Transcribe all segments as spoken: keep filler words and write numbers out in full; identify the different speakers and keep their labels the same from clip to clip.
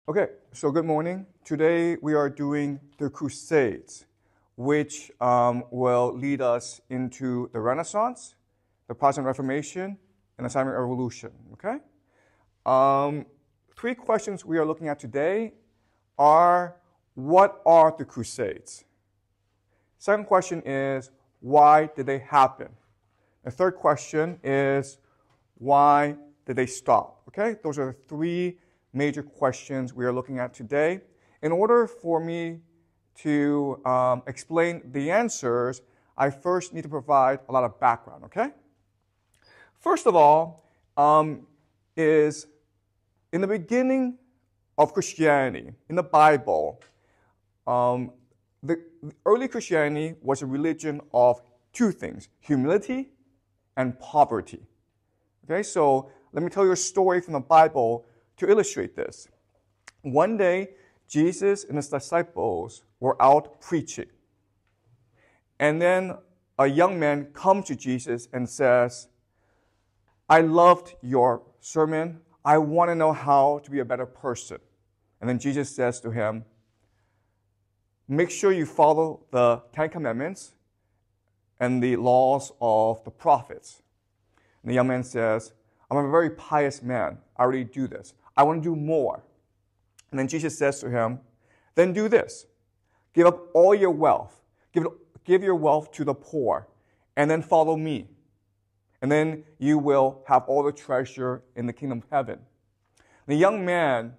Speaker 1: Okay, so good morning. Today we are doing the Crusades, which um, will lead us into the Renaissance, the Protestant Reformation, and the Islamic Revolution. Okay? Um, three questions we are looking at today are, what are the Crusades? Second question is, why did they happen? The third question is, why did they stop? Okay? Those are the three major questions we are looking at today. In order for me to um, explain the answers, I first need to provide a lot of background, okay? First of all, um, is in the beginning of Christianity, in the Bible, um, the, the early Christianity was a religion of two things, humility and poverty. Okay, so let me tell you a story from the Bible to illustrate this. One day, Jesus and his disciples were out preaching. And then a young man comes to Jesus and says, I loved your sermon. I want to know how to be a better person. And then Jesus says to him, make sure you follow the Ten Commandments and the laws of the prophets. And the young man says, I'm a very pious man. I already do this. I want to do more. And then Jesus says to him, then do this. Give up all your wealth. Give, it, give your wealth to the poor. And then follow me. And then you will have all the treasure in the kingdom of heaven. The young man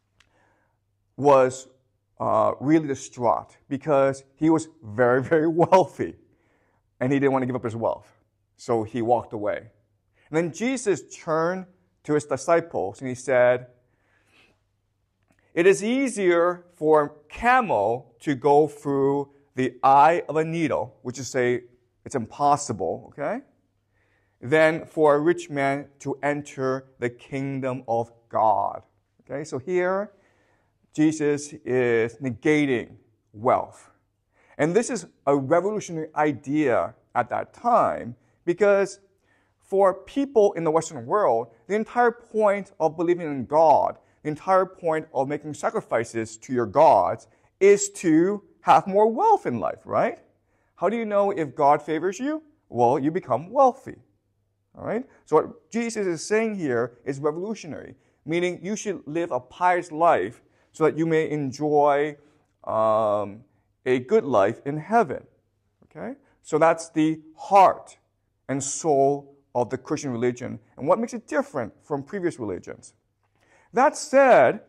Speaker 1: was uh, really distraught because he was very, very wealthy. And he didn't want to give up his wealth. So he walked away. And then Jesus turned to his disciples and he said, it is easier for a camel to go through the eye of a needle, which is say it's impossible, okay, than for a rich man to enter the kingdom of God. Okay, so here Jesus is negating wealth. And this is a revolutionary idea at that time because for people in the Western world, the entire point of believing in God, the entire point of making sacrifices to your gods is to have more wealth in life, right? How do you know if God favors you? Well, you become wealthy, all right? So what Jesus is saying here is revolutionary, meaning you should live a pious life so that you may enjoy um, a good life in heaven, okay? So that's the heart and soul of the Christian religion and what makes it different from previous religions. That said,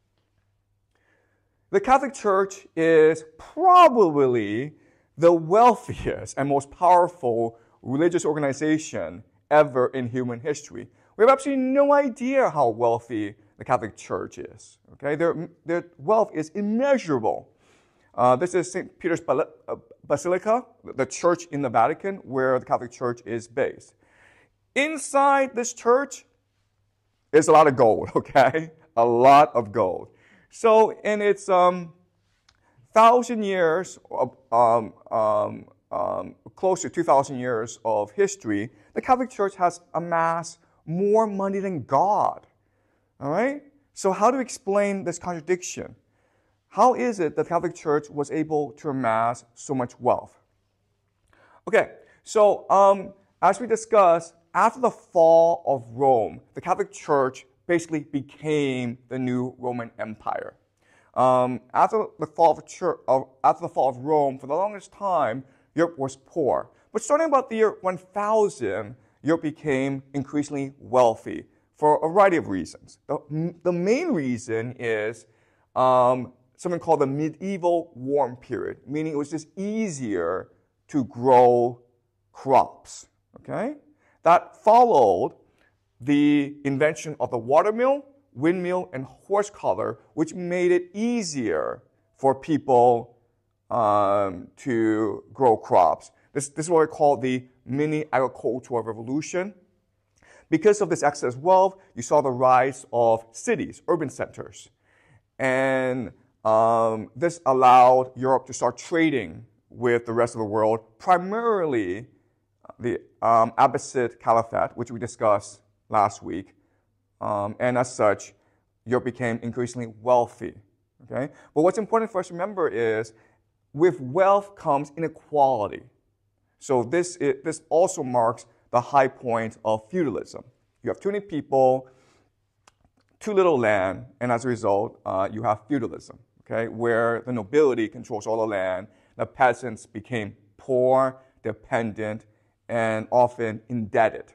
Speaker 1: the Catholic Church is probably the wealthiest and most powerful religious organization ever in human history. We have absolutely no idea how wealthy the Catholic Church is. Okay, their, their wealth is immeasurable. Uh, this is Saint Peter's Basilica, the church in the Vatican, where the Catholic Church is based. Inside this church is a lot of gold, okay? A lot of gold. So in its um, thousand years, of, um, um, um, close to two thousand years of history, the Catholic Church has amassed more money than God, all right? So how to explain this contradiction? How is it that the Catholic Church was able to amass so much wealth? Okay, so um, as we discussed, after the fall of Rome, the Catholic Church basically became the new Roman Empire. Um, after the fall of church, uh, after the fall of Rome, for the longest time, Europe was poor. But starting about the year one thousand, Europe became increasingly wealthy for a variety of reasons. The, the main reason is um, something called the medieval warm period, meaning it was just easier to grow crops. Okay. That followed the invention of the watermill, windmill, and horse collar, which made it easier for people um, to grow crops. This, this is what we call the mini agricultural revolution. Because of this excess wealth, you saw the rise of cities, urban centers. And um, this allowed Europe to start trading with the rest of the world, primarily the um, Abbasid Caliphate, which we discussed last week. Um, and as such, Europe became increasingly wealthy. Okay? But what's important for us to remember is with wealth comes inequality. So this, is, this also marks the high point of feudalism. You have too many people, too little land, and as a result, uh, you have feudalism, okay, where the nobility controls all the land. The peasants became poor, dependent, and often indebted.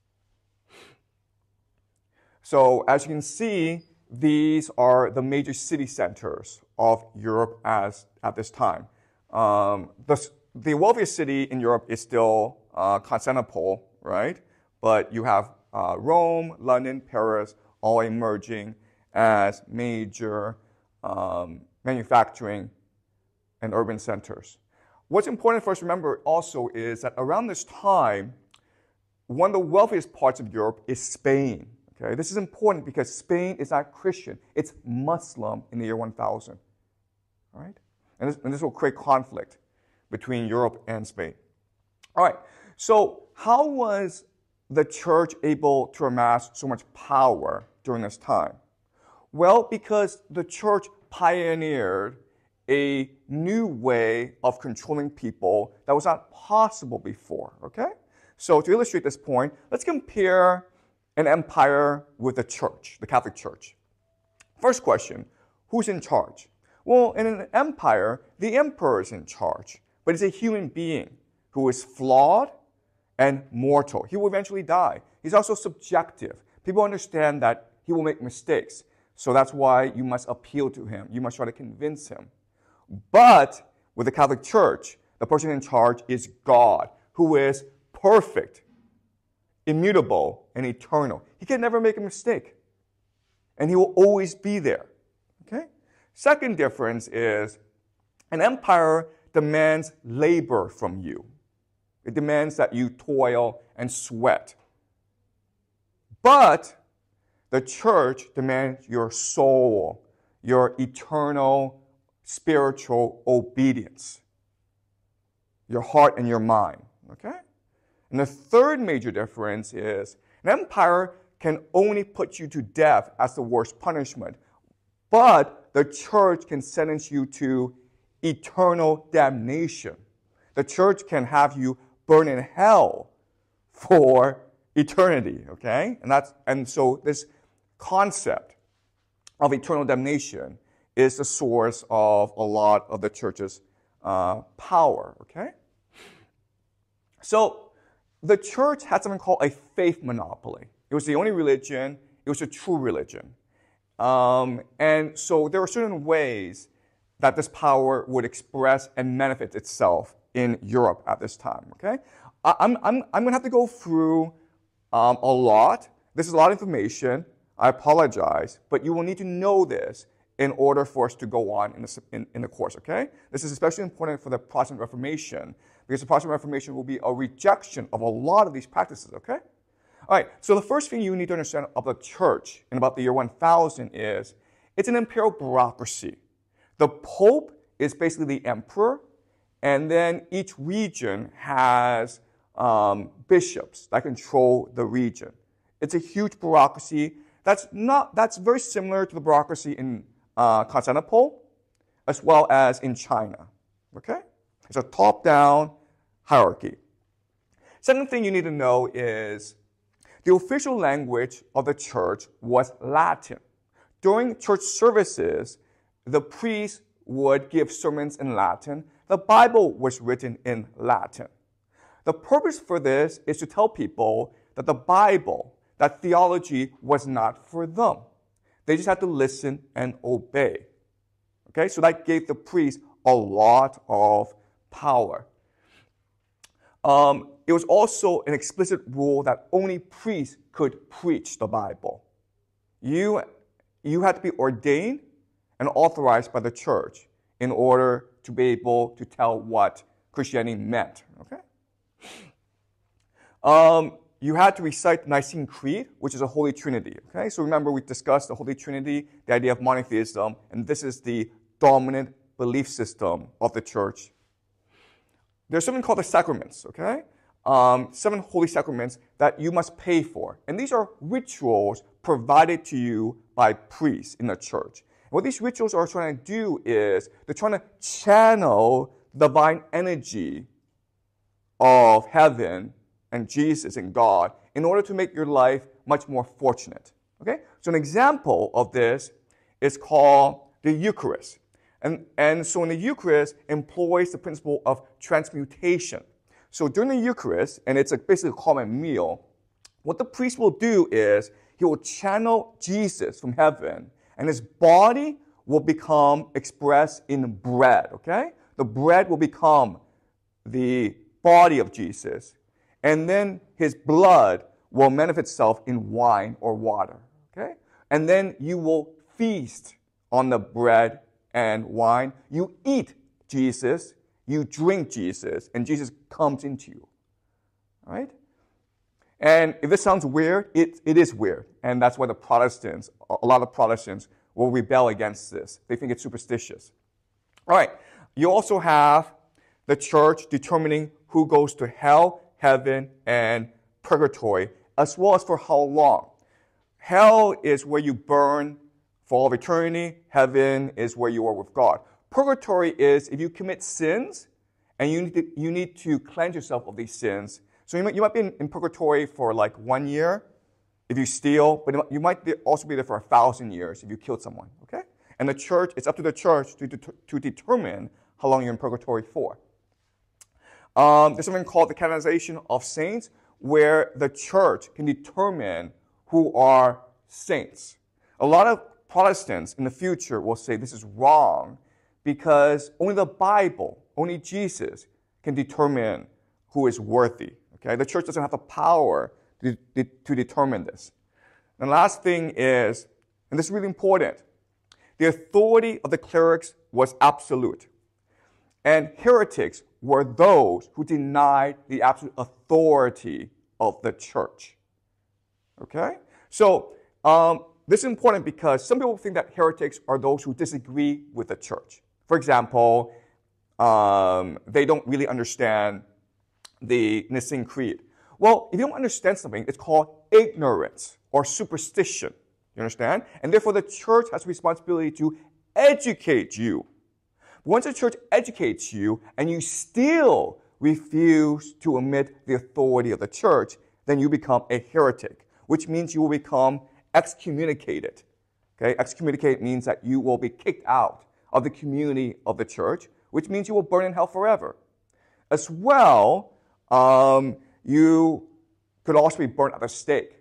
Speaker 1: So as you can see, these are the major city centers of Europe as, at this time. Um, the, the wealthiest city in Europe is still uh, Constantinople, right? But you have uh, Rome, London, Paris, all emerging as major um, manufacturing and urban centers. What's important for us to remember also is that around this time, one of the wealthiest parts of Europe is Spain. Okay? This is important because Spain is not Christian. It's Muslim in the year one thousand. All right? And this, and this will create conflict between Europe and Spain. All right, so how was the church able to amass so much power during this time? Well, because the church pioneered a new way of controlling people that was not possible before, okay? So to illustrate this point, let's compare an empire with the church, the Catholic Church. First question, who's in charge? Well, in an empire, the emperor is in charge, but he's a human being who is flawed and mortal. He will eventually die. He's also subjective. People understand that he will make mistakes. So that's why you must appeal to him. You must try to convince him. But with the Catholic Church, the person in charge is God, who is perfect, immutable, and eternal. He can never make a mistake. And he will always be there. Okay? Second difference is an empire demands labor from you. It demands that you toil and sweat. But the church demands your soul, your eternal spiritual obedience, your heart and your mind. Okay? And the third major difference is an empire can only put you to death as the worst punishment, but the church can sentence you to eternal damnation. The church can have you burn in hell for eternity, okay? And that's and so this concept of eternal damnation is the source of a lot of the church's uh, power, okay? So the church had something called a faith monopoly. It was the only religion. It was a true religion. Um, and so there were certain ways that this power would express and manifest itself in Europe at this time, okay? I, I'm, I'm, I'm going to have to go through um, a lot. This is a lot of information. I apologize, but you will need to know this in order for us to go on in the, in, in the course, okay? This is especially important for the Protestant Reformation because the Protestant Reformation will be a rejection of a lot of these practices, okay? All right, so the first thing you need to understand about the church in about the year one thousand is it's an imperial bureaucracy. The Pope is basically the emperor, and then each region has um, bishops that control the region. It's a huge bureaucracy. That's not. That's very similar to the bureaucracy in uh, Constantinople, as well as in China. Okay, it's a top-down hierarchy. Second thing you need to know is the official language of the church was Latin. During church services, the priest would give sermons in Latin. The Bible was written in Latin. The purpose for this is to tell people that the Bible, that theology was not for them. They just had to listen and obey. Okay, so that gave the priest a lot of power. Um, it was also an explicit rule that only priests could preach the Bible. You, you had to be ordained and authorized by the church in order to be able to tell what Christianity meant. Okay? Um, you had to recite the Nicene Creed, which is a Holy Trinity. Okay? So remember, we discussed the Holy Trinity, the idea of monotheism, and this is the dominant belief system of the church. There's something called the sacraments. Okay? um, seven holy sacraments that you must pay for. And these are rituals provided to you by priests in the church. And what these rituals are trying to do is they're trying to channel the divine energy of heaven and Jesus and God in order to make your life much more fortunate. Okay? So an example of this is called the Eucharist. And, and so in the Eucharist employs the principle of transmutation. So during the Eucharist, and it's a basically a common meal, what the priest will do is he will channel Jesus from heaven, and his body will become expressed in bread, okay? The bread will become the body of Jesus, and then his blood will manifest itself in wine or water, okay? And then you will feast on the bread and wine. You eat Jesus, you drink Jesus, and Jesus comes into you, all right? And if this sounds weird, it, it is weird. And that's why the Protestants, a lot of Protestants, will rebel against this. They think it's superstitious. All right. You also have the church determining who goes to hell, heaven, and purgatory, as well as for how long. Hell is where you burn for all of eternity. Heaven is where you are with God. Purgatory is if you commit sins and you need to, you need to cleanse yourself of these sins. So you might, you might be in, in purgatory for like one year if you steal, but you might be, also be there for a thousand years if you killed someone, okay? And the church, it's up to the church to, to, to determine how long you're in purgatory for. Um, there's something called the canonization of saints, where the church can determine who are saints. A lot of Protestants in the future will say this is wrong because only the Bible, only Jesus can determine who is worthy. Okay? The church doesn't have the power to, to, to determine this. And the last thing is, and this is really important, the authority of the clerics was absolute. And heretics were those who denied the absolute authority of the church. Okay? So, um, this is important because some people think that heretics are those who disagree with the church. For example, um, they don't really understand the Nicene Creed. Well, if you don't understand something, it's called ignorance or superstition. You understand? And therefore, the church has a responsibility to educate you. Once the church educates you and you still refuse to admit the authority of the church, then you become a heretic, which means you will become excommunicated. Okay? Excommunicated means that you will be kicked out of the community of the church, which means you will burn in hell forever. As well, um, you could also be burnt at the stake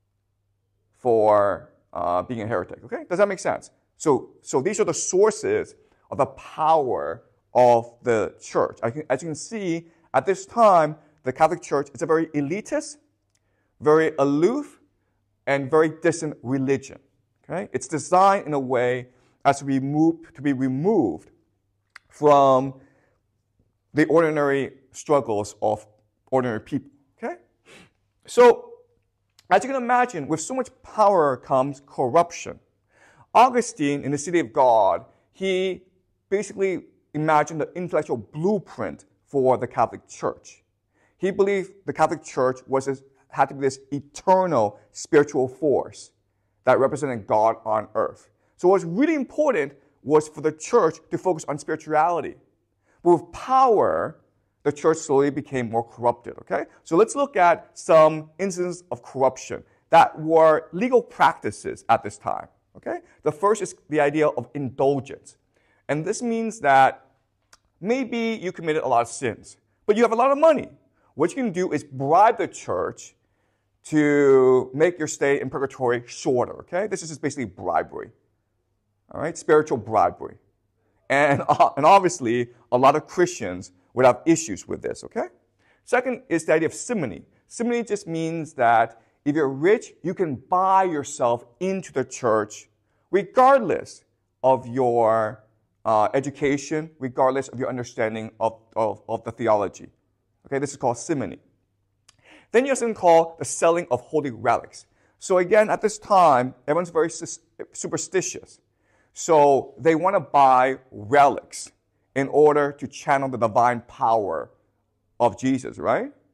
Speaker 1: for uh, being a heretic. Okay? Does that make sense? So, so these are the sources of the power of the church. As you can see, at this time, the Catholic Church is a very elitist, very aloof, and very distant religion. Okay? It's designed in a way as to be, moved, to be removed from the ordinary struggles of ordinary people. Okay? So, as you can imagine, with so much power comes corruption. Augustine, in the City of God, he basically imagined the intellectual blueprint for the Catholic Church. He believed the Catholic Church was this, had to be this eternal spiritual force that represented God on earth. So what's really important was for the church to focus on spirituality. But with power, the church slowly became more corrupted, okay? So let's look at some instances of corruption that were legal practices at this time, okay? The first is the idea of indulgence. And this means that maybe you committed a lot of sins, but you have a lot of money. What you can do is bribe the church to make your stay in purgatory shorter, okay? This is just basically bribery, all right? Spiritual bribery. And, uh, and obviously, a lot of Christians would have issues with this, okay? Second is the idea of simony. Simony just means that if you're rich, you can buy yourself into the church regardless of your uh, education, regardless of your understanding of, of, of the theology. Okay, this is called simony. Then you have something called the selling of holy relics. So again, at this time, everyone's very superstitious. So they want to buy relics in order to channel the divine power of Jesus, right?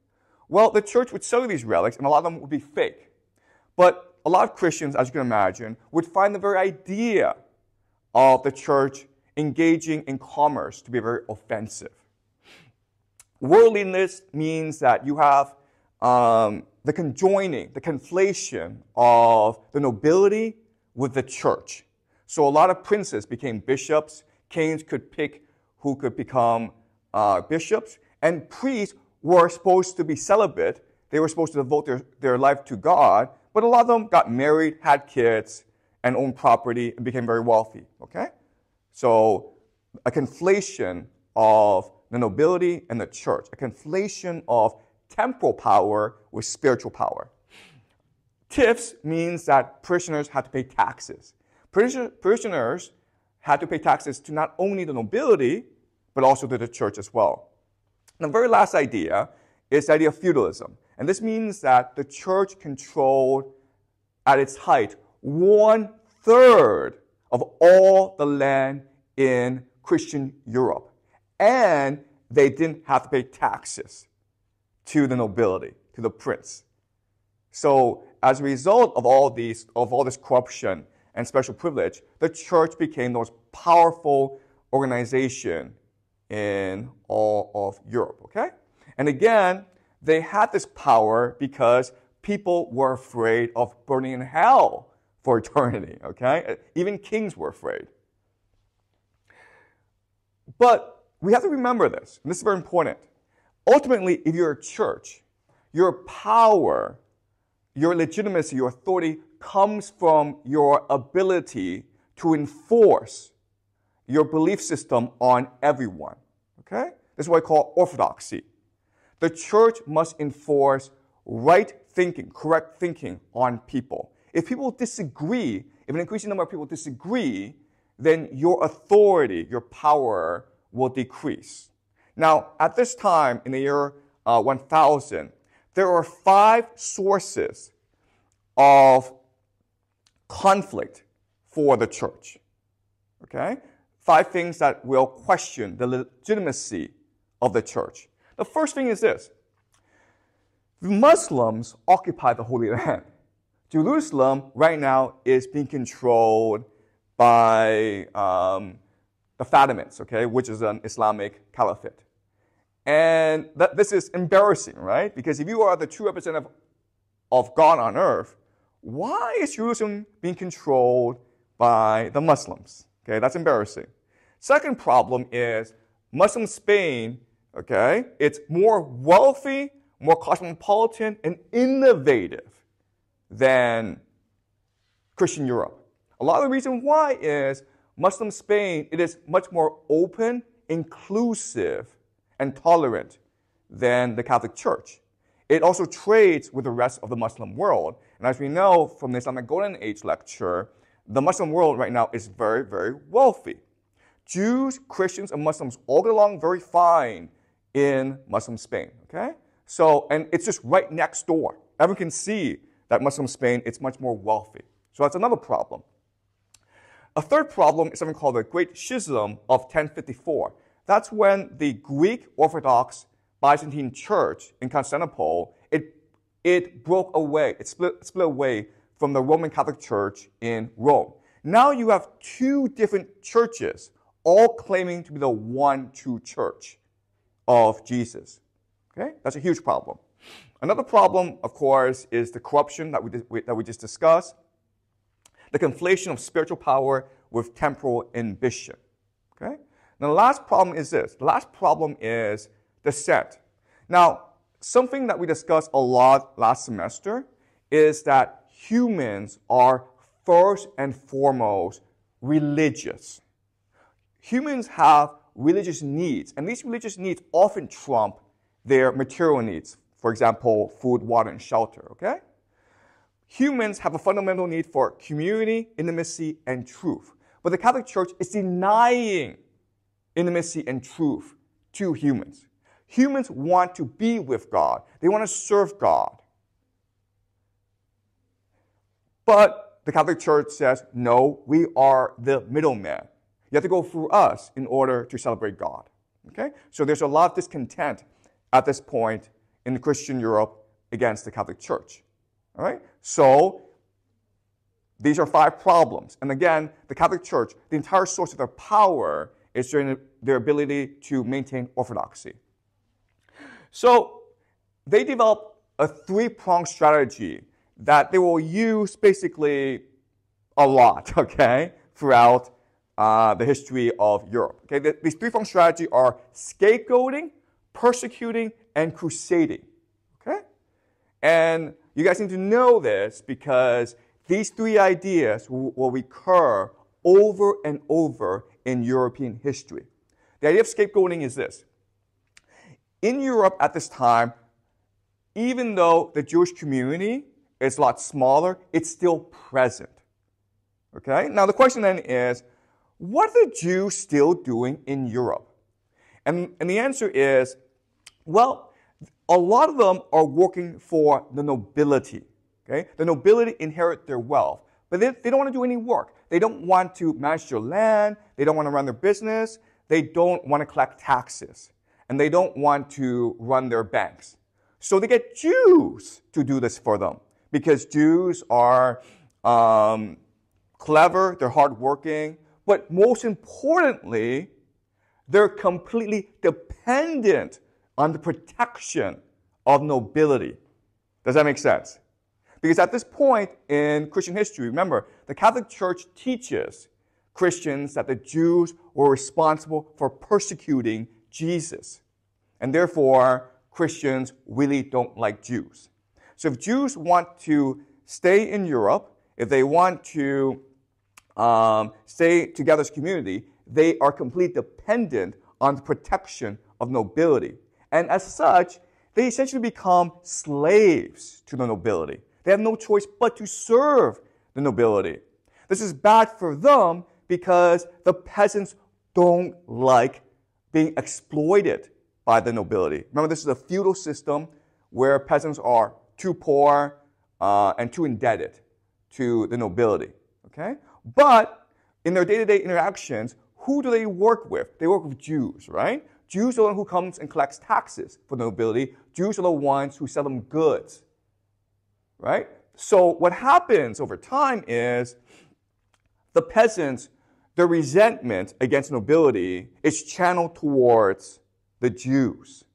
Speaker 1: Well, the church would sell you these relics, and a lot of them would be fake. But a lot of Christians, as you can imagine, would find the very idea of the church engaging in commerce to be very offensive. Worldliness means that you have um, the conjoining, the conflation of the nobility with the church. So a lot of princes became bishops, kings could pick who could become uh, bishops, and priests were supposed to be celibate. They were supposed to devote their, their life to God, but a lot of them got married, had kids, and owned property, and became very wealthy, okay? So a conflation of the nobility and the church, a conflation of temporal power with spiritual power. Tithes means that parishioners had to pay taxes. Parishioners had to pay taxes to not only the nobility, but also to the church as well. And the very last idea is the idea of feudalism. And this means that the church controlled, at its height, one-third of all the land in Christian Europe. And they didn't have to pay taxes to the nobility, to the prince. So as a result of all these, of all this corruption and special privilege, the church became the most powerful organization in all of Europe, okay? And again, they had this power because people were afraid of burning in hell for eternity, okay? Even kings were afraid. But we have to remember this, and this is very important. Ultimately, if you're a church, your power, your legitimacy, your authority comes from your ability to enforce your belief system on everyone, okay? This is what I call orthodoxy. The church must enforce right thinking, correct thinking on people. If people disagree, if an increasing number of people disagree, then your authority, your power will decrease. Now, at this time, in the year uh, one thousand, there are five sources of conflict for the church, okay? Five things that will question the legitimacy of the church. The first thing is this. The Muslims occupy the Holy Land. Jerusalem right now is being controlled by um, the Fatimids, okay, which is an Islamic caliphate. And that, this is embarrassing, right? Because if you are the true representative of God on earth, why is Jerusalem being controlled by the Muslims? Okay, that's embarrassing. Second problem is Muslim Spain, okay, it's more wealthy, more cosmopolitan, and innovative than Christian Europe. A lot of the reason why is Muslim Spain, it is much more open, inclusive, and tolerant than the Catholic Church. It also trades with the rest of the Muslim world. And as we know from the Islamic Golden Age lecture, the Muslim world right now is very, very wealthy. Jews, Christians, and Muslims all get along very fine in Muslim Spain, okay? So, and it's just right next door. Everyone can see that Muslim Spain, it's much more wealthy. So that's another problem. A third problem is something called the Great Schism of ten fifty-four. That's when the Greek Orthodox Byzantine Church in Constantinople, it, it broke away, it split, split away from the Roman Catholic Church in Rome. Now you have two different churches, all claiming to be the one true church of Jesus. Okay? That's a huge problem. Another problem, of course, is the corruption that we, that we just discussed, the conflation of spiritual power with temporal ambition. Okay? Now, the last problem is this. The last problem is dissent. Now, something that we discussed a lot last semester is that humans are first and foremost religious. Humans have religious needs, and these religious needs often trump their material needs. For example, food, water, and shelter, okay? Humans have a fundamental need for community, intimacy, and truth. But the Catholic Church is denying intimacy and truth to humans. Humans want to be with God. They want to serve God. But the Catholic Church says, no, we are the middleman. You have to go through us in order to celebrate God. Okay? So there's a lot of discontent at this point in Christian Europe against the Catholic Church. All right? So these are five problems. And again, the Catholic Church, the entire source of their power is their, their ability to maintain orthodoxy. So they developed a three-pronged strategy that they will use basically a lot, okay, throughout uh, the history of Europe. Okay, the, these three-pronged strategy are scapegoating, persecuting, and crusading. Okay, and you guys need to know this because these three ideas will, will recur over and over in European history. The idea of scapegoating is this. In Europe at this time, even though the Jewish community is a lot smaller, it's still present. Okay? Now the question then is, what are the Jews still doing in Europe? And, and the answer is, well, a lot of them are working for the nobility. Okay? The nobility inherit their wealth, but they, they don't want to do any work. They don't want to manage their land. They don't want to run their business. They don't want to collect taxes. And they don't want to run their banks. So they get Jews to do this for them because Jews are um, clever, they're hardworking, but most importantly, they're completely dependent on the protection of nobility. Does that make sense? Because at this point in Christian history, remember, the Catholic Church teaches Christians that the Jews were responsible for persecuting Jesus. And therefore, Christians really don't like Jews. So if Jews want to stay in Europe, if they want to um, stay together as a community, they are completely dependent on the protection of nobility. And as such, they essentially become slaves to the nobility. They have no choice but to serve the nobility. This is bad for them because the peasants don't like being exploited by the nobility. Remember, this is a feudal system where peasants are too poor uh, and too indebted to the nobility. Okay? But in their day-to-day interactions, who do they work with? They work with Jews, right? Jews are the one who comes and collects taxes for the nobility. Jews are the ones who sell them goods, right? So what happens over time is the peasants, their resentment against nobility is channeled towards the Jews.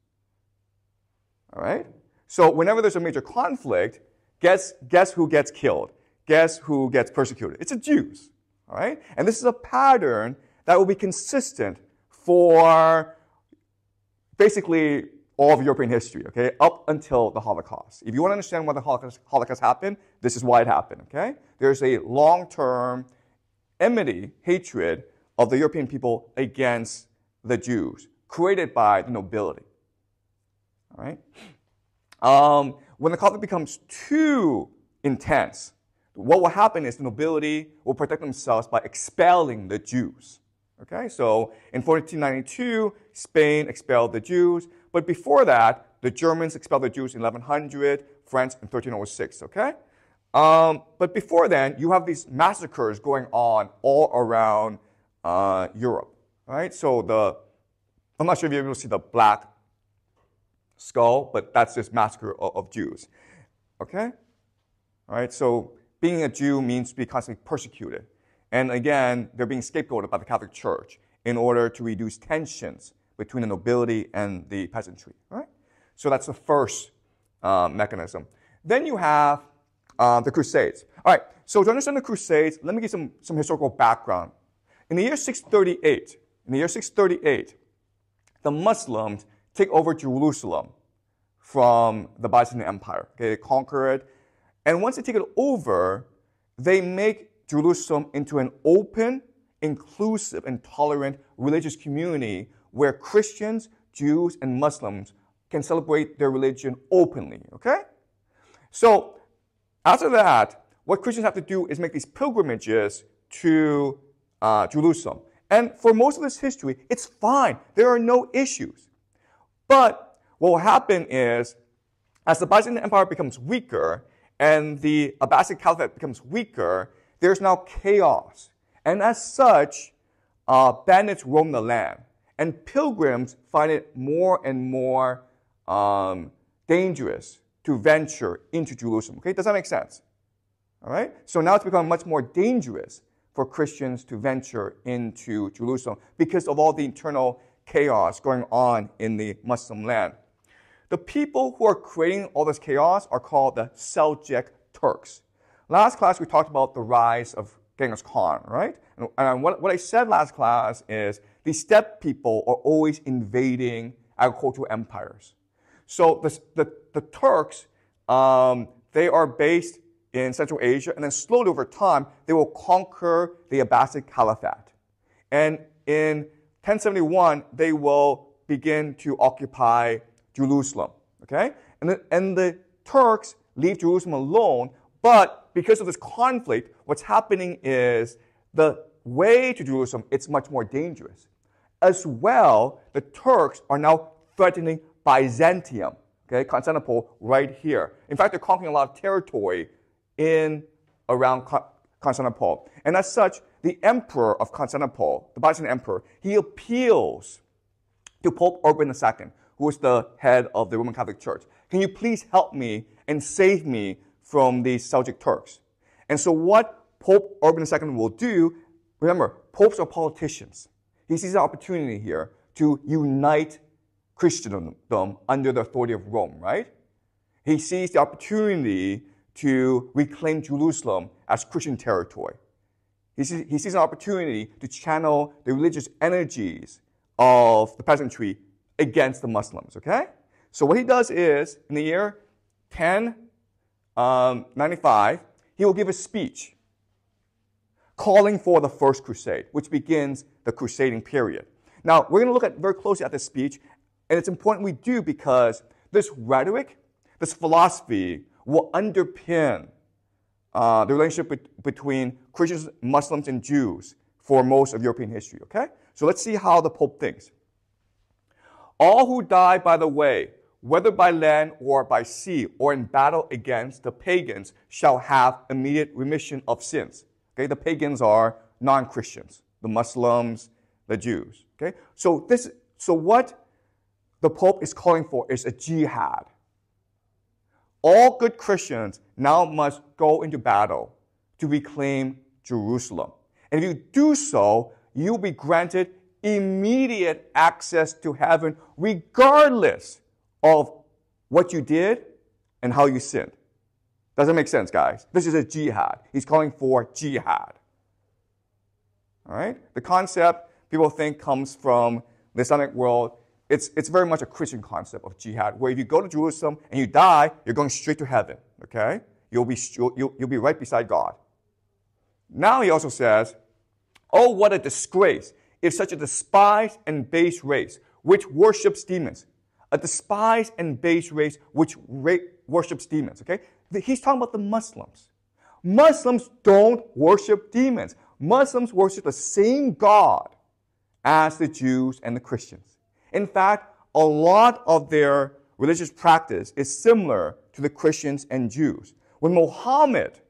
Speaker 1: All right? So whenever there's a major conflict, guess, guess who gets killed? Guess who gets persecuted? It's the Jews. All right? And this is a pattern that will be consistent for basically all of European history, okay, up until the Holocaust. If you want to understand why the Holocaust, Holocaust happened, this is why it happened, okay? There's a long-term enmity, hatred of the European people against the Jews, created by the nobility. All right? Um, when the conflict becomes too intense, what will happen is the nobility will protect themselves by expelling the Jews. Okay? So in fourteen ninety-two, Spain expelled the Jews, but before that, the Germans expelled the Jews in eleven hundred, France in thirteen oh six. Okay? Um, but before then, you have these massacres going on all around uh, Europe. Right? So the I'm not sure if you're able to see the black skull, but that's this massacre of, of Jews. Okay? All right, so being a Jew means to be constantly persecuted. And again, they're being scapegoated by the Catholic Church in order to reduce tensions between the nobility and the peasantry. All right? So that's the first uh, mechanism. Then you have uh, the Crusades. All right, so to understand the Crusades, let me give some, some historical background. In the year six thirty-eight, in the year six thirty-eight, the Muslims take over Jerusalem from the Byzantine Empire. Okay, they conquer it. And once they take it over, they make Jerusalem into an open, inclusive, and tolerant religious community where Christians, Jews, and Muslims can celebrate their religion openly. Okay? So after that, what Christians have to do is make these pilgrimages to uh, Jerusalem. And for most of this history, it's fine. There are no issues. But what will happen is, as the Byzantine Empire becomes weaker and the Abbasid Caliphate becomes weaker, there's now chaos. And as such, uh, bandits roam the land. And pilgrims find it more and more um, dangerous to venture into Jerusalem. Okay, does that make sense? All right? So now it's become much more dangerous for Christians to venture into Jerusalem because of all the internal chaos going on in the Muslim land. The people who are creating all this chaos are called the Seljuk Turks. Last class, we talked about the rise of Genghis Khan, right? And, and what, what I said last class is the steppe people are always invading agricultural empires. So the, the, the Turks, um, they are based in Central Asia, and then slowly over time, they will conquer the Abbasid Caliphate. And in ten seventy-one, they will begin to occupy Jerusalem, okay? And the, and the Turks leave Jerusalem alone, but because of this conflict, what's happening is the way to Jerusalem, it's much more dangerous. As well, the Turks are now threatening Byzantium, okay, Constantinople right here. In fact, they're conquering a lot of territory in around Constantinople. And as such, the emperor of Constantinople, the Byzantine emperor, he appeals to Pope Urban the Second, who is the head of the Roman Catholic Church. Can you please help me and save me from these Seljuk Turks? And so what Pope Urban the Second will do, remember, popes are politicians. He sees an opportunity here to unite Christendom under the authority of Rome, right? He sees the opportunity to reclaim Jerusalem as Christian territory. He sees, he sees an opportunity to channel the religious energies of the peasantry against the Muslims, okay? So what he does is, in the year ten ninety-five, he will give a speech calling for the First Crusade, which begins the crusading period. Now, we're going to look at very closely at this speech, and it's important we do because this rhetoric, this philosophy, will underpin uh, the relationship be- between Christians, Muslims, and Jews for most of European history, okay? So let's see how the Pope thinks. All who die by the way, whether by land or by sea, or in battle against the pagans, shall have immediate remission of sins. Okay, the pagans are non-Christians, the Muslims, the Jews. Okay, so this, so what the Pope is calling for is a jihad. All good Christians now must go into battle to reclaim Jerusalem. And if you do so, you'll be granted immediate access to heaven regardless of what you did and how you sinned. Does that make sense, guys? This is a jihad. He's calling for jihad. All right? The concept people think comes from the Islamic world. It's, it's very much a Christian concept of jihad, where if you go to Jerusalem and you die, you're going straight to heaven, okay? You'll be, you'll, you'll be right beside God. Now he also says, oh, what a disgrace if such a despised and base race, which worships demons, a despised and base race which ra- worships demons, okay? He's talking about the Muslims. Muslims don't worship demons. Muslims worship the same God as the Jews and the Christians. In fact, a lot of their religious practice is similar to the Christians and Jews. When Muhammad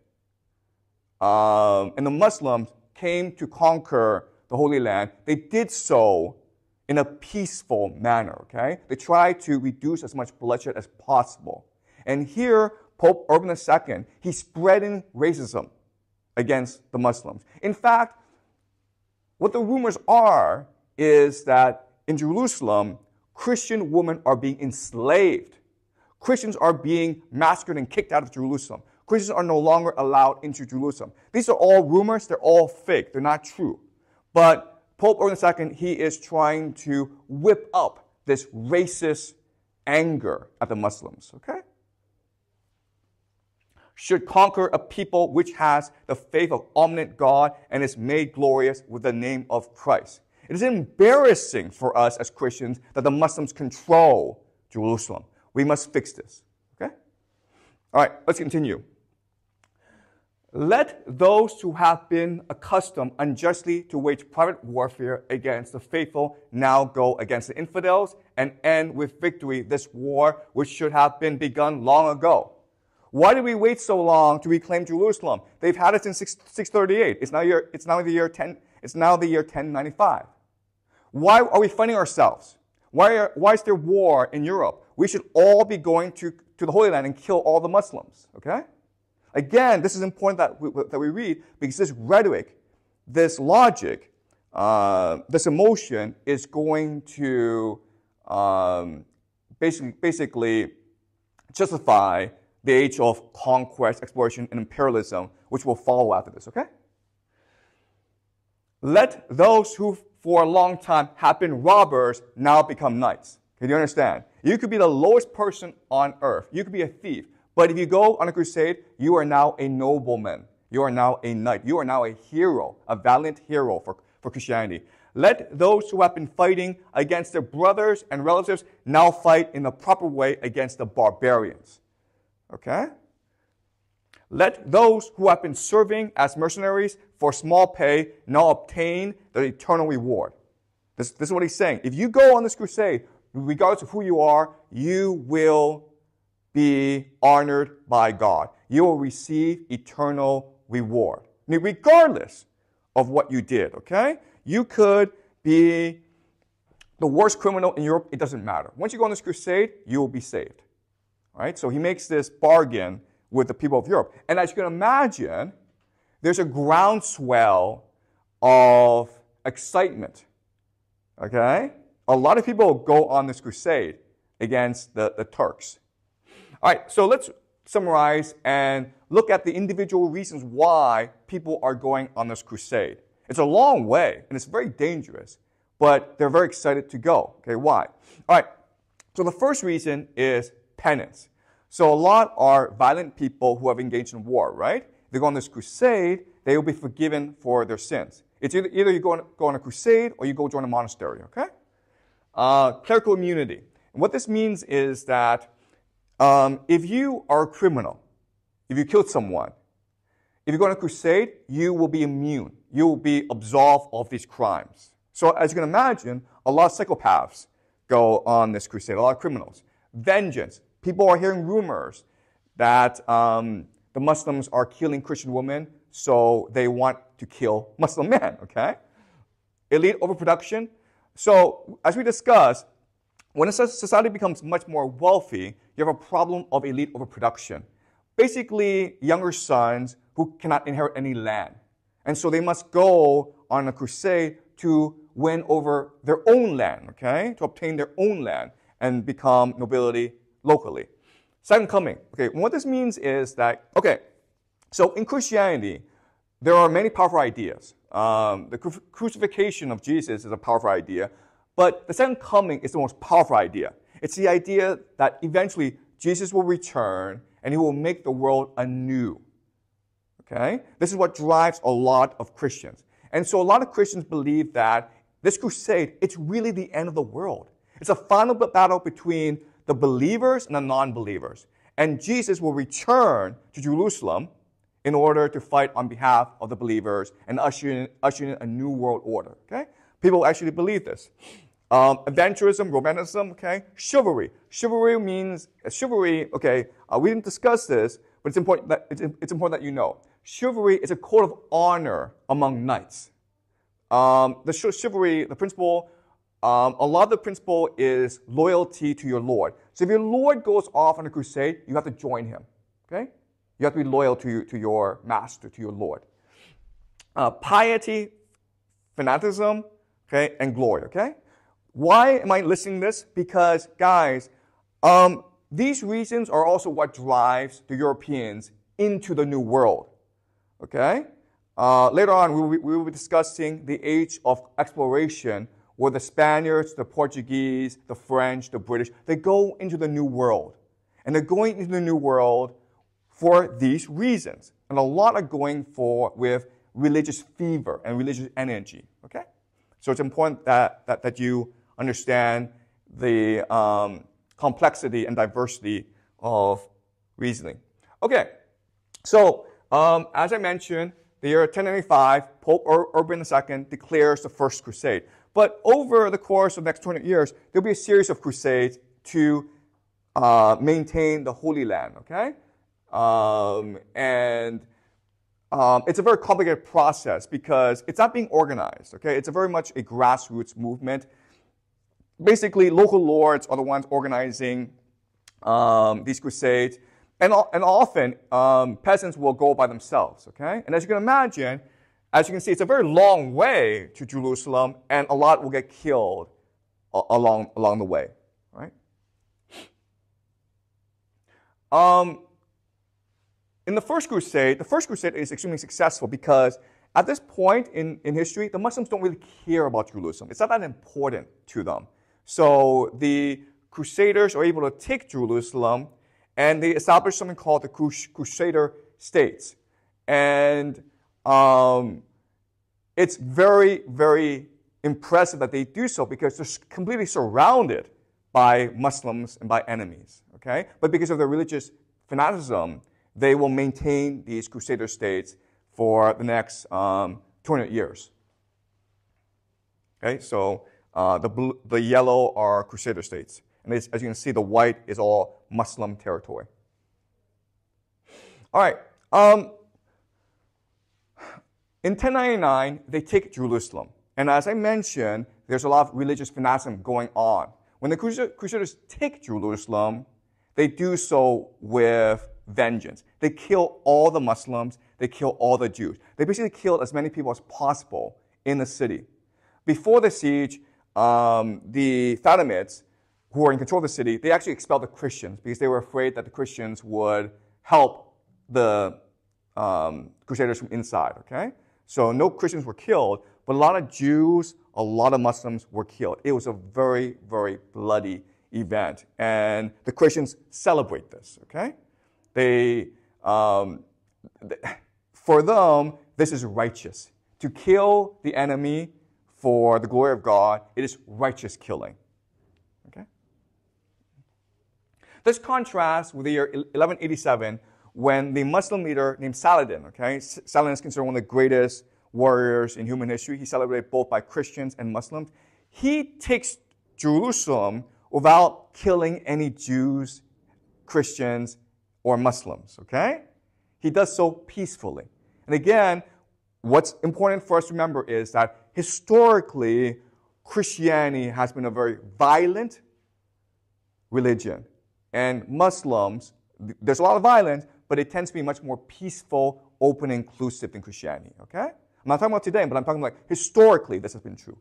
Speaker 1: um, and the Muslims came to conquer the Holy Land, they did so in a peaceful manner, okay? They tried to reduce as much bloodshed as possible. And here, Pope Urban the Second, he's spreading racism against the Muslims. In fact, what the rumors are is that in Jerusalem, Christian women are being enslaved. Christians are being massacred and kicked out of Jerusalem. Christians are no longer allowed into Jerusalem. These are all rumors. They're all fake. They're not true. But Pope Urban the Second, he is trying to whip up this racist anger at the Muslims, okay? Should conquer a people which has the faith of omniscient God and is made glorious with the name of Christ. It is embarrassing for us as Christians that the Muslims control Jerusalem. We must fix this, okay? All right, let's continue. Let those who have been accustomed unjustly to wage private warfare against the faithful now go against the infidels and end with victory this war which should have been begun long ago. Why did we wait so long to reclaim Jerusalem? They've had it since six thirty-eight. It's now year, it's now the year ten. It's now the year ten ninety-five. Why are we fighting ourselves? Why, are, why is there war in Europe? We should all be going to, to the Holy Land and kill all the Muslims, okay? Again, this is important that we, that we read because this rhetoric, this logic, uh, this emotion is going to um, basically, basically justify the age of conquest, exploration, and imperialism, which will follow after this, okay? Let those who for a long time have been robbers now become knights. Can you understand? You could be the lowest person on earth. You could be a thief. But if you go on a crusade, you are now a nobleman. You are now a knight. You are now a hero, a valiant hero for, for Christianity. Let those who have been fighting against their brothers and relatives now fight in the proper way against the barbarians. Okay? Let those who have been serving as mercenaries for small pay now obtain the eternal reward. This, this is what he's saying. If you go on this crusade, regardless of who you are, you will be honored by God. You will receive eternal reward. I mean, regardless of what you did, okay? You could be the worst criminal in Europe. It doesn't matter. Once you go on this crusade, you will be saved. All right? So he makes this bargain with the people of Europe. And as you can imagine, there's a groundswell of excitement. Okay? A lot of people go on this crusade against the, the Turks. All right, so let's summarize and look at the individual reasons why people are going on this crusade. It's a long way, and it's very dangerous, but they're very excited to go. Okay, why? All right, so the first reason is penance. So a lot are violent people who have engaged in war, right? They go on this crusade, they will be forgiven for their sins. It's either, either you go on, go on a crusade or you go join a monastery, okay? Uh, clerical immunity. And what this means is that um, if you are a criminal, if you killed someone, if you go on a crusade, you will be immune. You will be absolved of these crimes. So as you can imagine, a lot of psychopaths go on this crusade, a lot of criminals. Vengeance. People are hearing rumors that um, the Muslims are killing Christian women, so they want to kill Muslim men, okay? Elite overproduction. So as we discussed, when a society becomes much more wealthy, you have a problem of elite overproduction. Basically, younger sons who cannot inherit any land. And so they must go on a crusade to win over their own land, okay? To obtain their own land and become nobility locally. Second coming. Okay, what this means is that, okay, so in Christianity, there are many powerful ideas. Um, the cru- crucifixion of Jesus is a powerful idea, but the second coming is the most powerful idea. It's the idea that eventually Jesus will return and he will make the world anew. Okay? This is what drives a lot of Christians. And so a lot of Christians believe that this crusade, it's really the end of the world. It's a final battle between the believers and the non-believers. And Jesus will return to Jerusalem in order to fight on behalf of the believers and usher in, usher in a new world order. Okay? People actually believe this. Um, adventurism, romanticism, okay? Chivalry. Chivalry means, uh, chivalry, okay, uh, we didn't discuss this, but it's important that, it's, it's important that you know. Chivalry is a code of honor among knights. Um, the chivalry, the principle, um, a lot of the principle is loyalty to your lord. So if your lord goes off on a crusade, you have to join him, okay? You have to be loyal to, you, to your master, to your lord. Uh, piety, fanaticism, okay, and glory, okay? Why am I listing this? Because, guys, um, these reasons are also what drives the Europeans into the New World, okay? Uh, later on, we will, be, we will be discussing the age of exploration where the Spaniards, the Portuguese, the French, the British, they go into the New World. And they're going into the New World for these reasons. And a lot are going for with religious fever and religious energy, okay? So it's important that, that, that you understand the um, complexity and diversity of reasoning. Okay, so um, as I mentioned, the year ten ninety-five, Pope Ur- Urban the Second declares the First Crusade. But over the course of the next two hundred years, there'll be a series of crusades to uh, maintain the Holy Land, okay? Um, and um, it's a very complicated process because it's not being organized, okay? It's a very much a grassroots movement. basically, local lords are the ones organizing um, these crusades. And, and often, um, peasants will go by themselves, okay? And as you can imagine, as you can see, it's a very long way to Jerusalem, and a lot will get killed along, along the way, right? Um, in the First Crusade, the First Crusade is extremely successful because at this point in, in history, the Muslims don't really care about Jerusalem. It's not that important to them. So the Crusaders are able to take Jerusalem, and they established something called the Crusader States. And um, it's very, very impressive that they do so because they're completely surrounded by Muslims and by enemies, okay? But because of their religious fanaticism, they will maintain these Crusader States for the next um, two hundred years. Okay, so uh, the, blue, the yellow are Crusader States. And as you can see, the white is all Muslim territory. All right. Um, in ten ninety-nine, they take Jerusalem. And as I mentioned, there's a lot of religious fanaticism going on. When the Crusaders take Jerusalem, they do so with vengeance. They kill all the Muslims. They kill all the Jews. They basically killed as many people as possible in the city. Before the siege, um, the Fatimids, who were in control of the city, they actually expelled the Christians because they were afraid that the Christians would help the um, Crusaders from inside, okay? So no Christians were killed, but a lot of Jews, a lot of Muslims were killed. It was a very, very bloody event. And the Christians celebrate this, okay? They, um, th- for them, this is righteous. To kill the enemy for the glory of God, it is righteous killing. This contrasts with the year eleven eighty-seven when the Muslim leader named Saladin, okay? Saladin is considered one of the greatest warriors in human history. He's celebrated both by Christians and Muslims. He takes Jerusalem without killing any Jews, Christians, or Muslims, okay? He does so peacefully. And again, what's important for us to remember is that historically, Christianity has been a very violent religion. And Muslims, there's a lot of violence, but it tends to be much more peaceful, open, and inclusive than Christianity, okay? I'm not talking about today, but I'm talking like historically this has been true.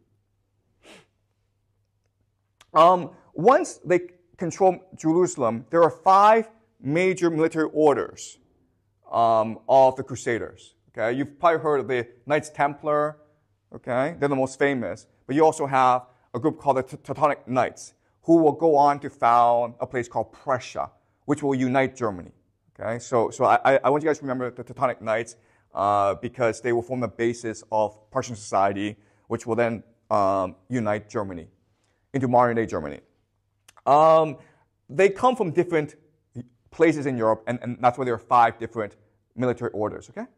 Speaker 1: Um, once they control Jerusalem, there are five major military orders um, of the Crusaders, okay? You've probably heard of the Knights Templar, okay? They're the most famous. But you also have a group called the Teutonic Knights, who will go on to found a place called Prussia, which will unite Germany. Okay, so so I, I want you guys to remember the Teutonic Knights uh, because they will form the basis of Prussian society, which will then um, unite Germany into modern-day Germany. Um, they come from different places in Europe, and, and that's why there are five different military orders. Okay.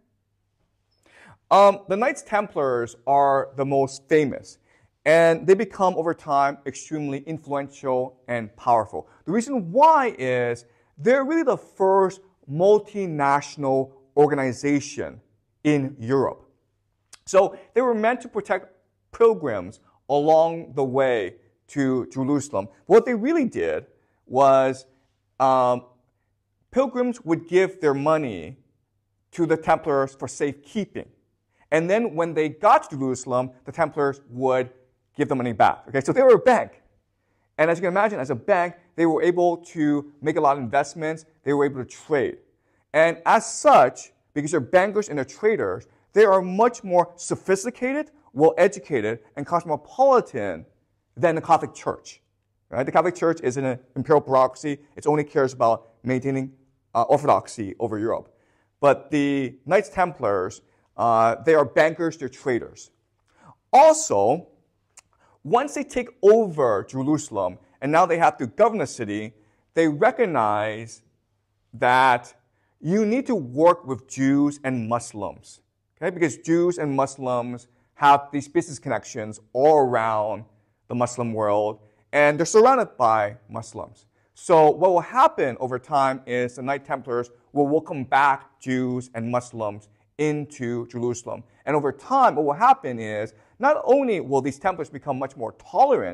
Speaker 1: Um, the Knights Templars are the most famous. And they become, over time, extremely influential and powerful. The reason why is they're really the first multinational organization in Europe. So they were meant to protect pilgrims along the way to Jerusalem. What they really did was um, pilgrims would give their money to the Templars for safekeeping. And then when they got to Jerusalem, the Templars would give the money back. Okay, so they were a bank. And as you can imagine, as a bank, they were able to make a lot of investments. They were able to trade. And as such, because they're bankers and they're traders, they are much more sophisticated, well-educated, and cosmopolitan than the Catholic Church. Right? The Catholic Church is an imperial bureaucracy. It only cares about maintaining uh, orthodoxy over Europe. But the Knights Templars, uh, they are bankers, they're traders. Also, once they take over Jerusalem, and now they have to govern the city, they recognize that you need to work with Jews and Muslims, okay? Because Jews and Muslims have these business connections all around the Muslim world, and they're surrounded by Muslims. So what will happen over time is the Knight Templars will welcome back Jews and Muslims into Jerusalem. And over time, what will happen is not only will these Templars become much more tolerant,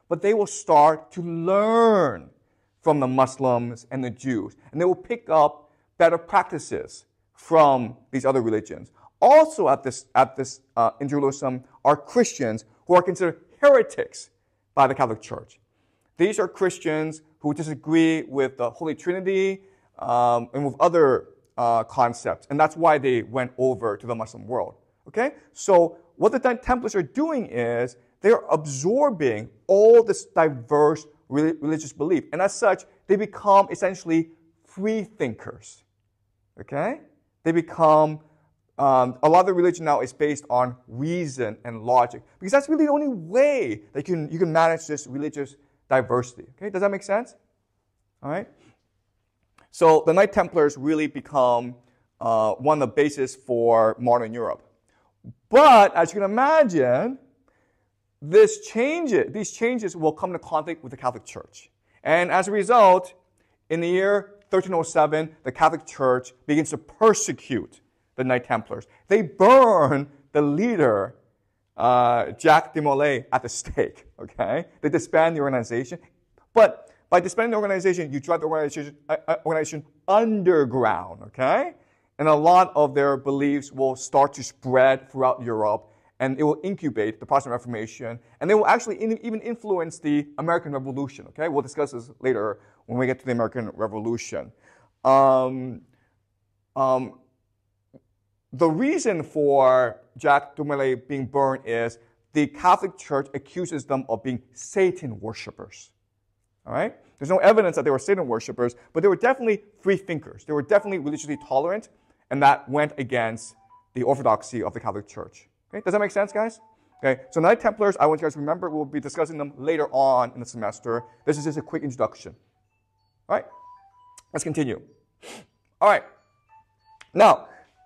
Speaker 1: but they will start to learn from the Muslims and the Jews. And they will pick up better practices from these other religions. Also at this, at this uh, in Jerusalem are Christians who are considered heretics by the Catholic Church. These are Christians who disagree with the Holy Trinity um, and with other uh, concepts. And that's why they went over to the Muslim world. Okay? So what the Templars are doing is they're absorbing all this diverse religious belief. And as such, they become essentially free thinkers. Okay? They become, um, a lot of the religion now is based on reason and logic. Because that's really the only way that you can, you can manage this religious diversity. Okay? Does that make sense? All right? So the Knight Templars really become uh, one of the bases for modern Europe. But as you can imagine, this changes, these changes will come into conflict with the Catholic Church. And as a result, in the year thirteen oh seven, the Catholic Church begins to persecute the Knight Templars. They burn the leader, uh, Jacques de Molay, at the stake. Okay? They disband the organization. But by disbanding the organization, you drive the organization, uh, organization underground. Okay? And a lot of their beliefs will start to spread throughout Europe, and it will incubate the Protestant Reformation, and they will actually in, even influence the American Revolution. Okay, we'll discuss this later when we get to the American Revolution. Um, um, the reason for Jacques de Molay being burned is the Catholic Church accuses them of being Satan worshippers. All right, there's no evidence that they were Satan worshippers, but they were definitely free thinkers. They were definitely religiously tolerant, and that went against the orthodoxy of the Catholic Church. Okay, does that make sense, guys? Okay, so Knight Templars, I want you guys to remember, we'll be discussing them later on in the semester. This is just a quick introduction. All right, let's continue. All right, now,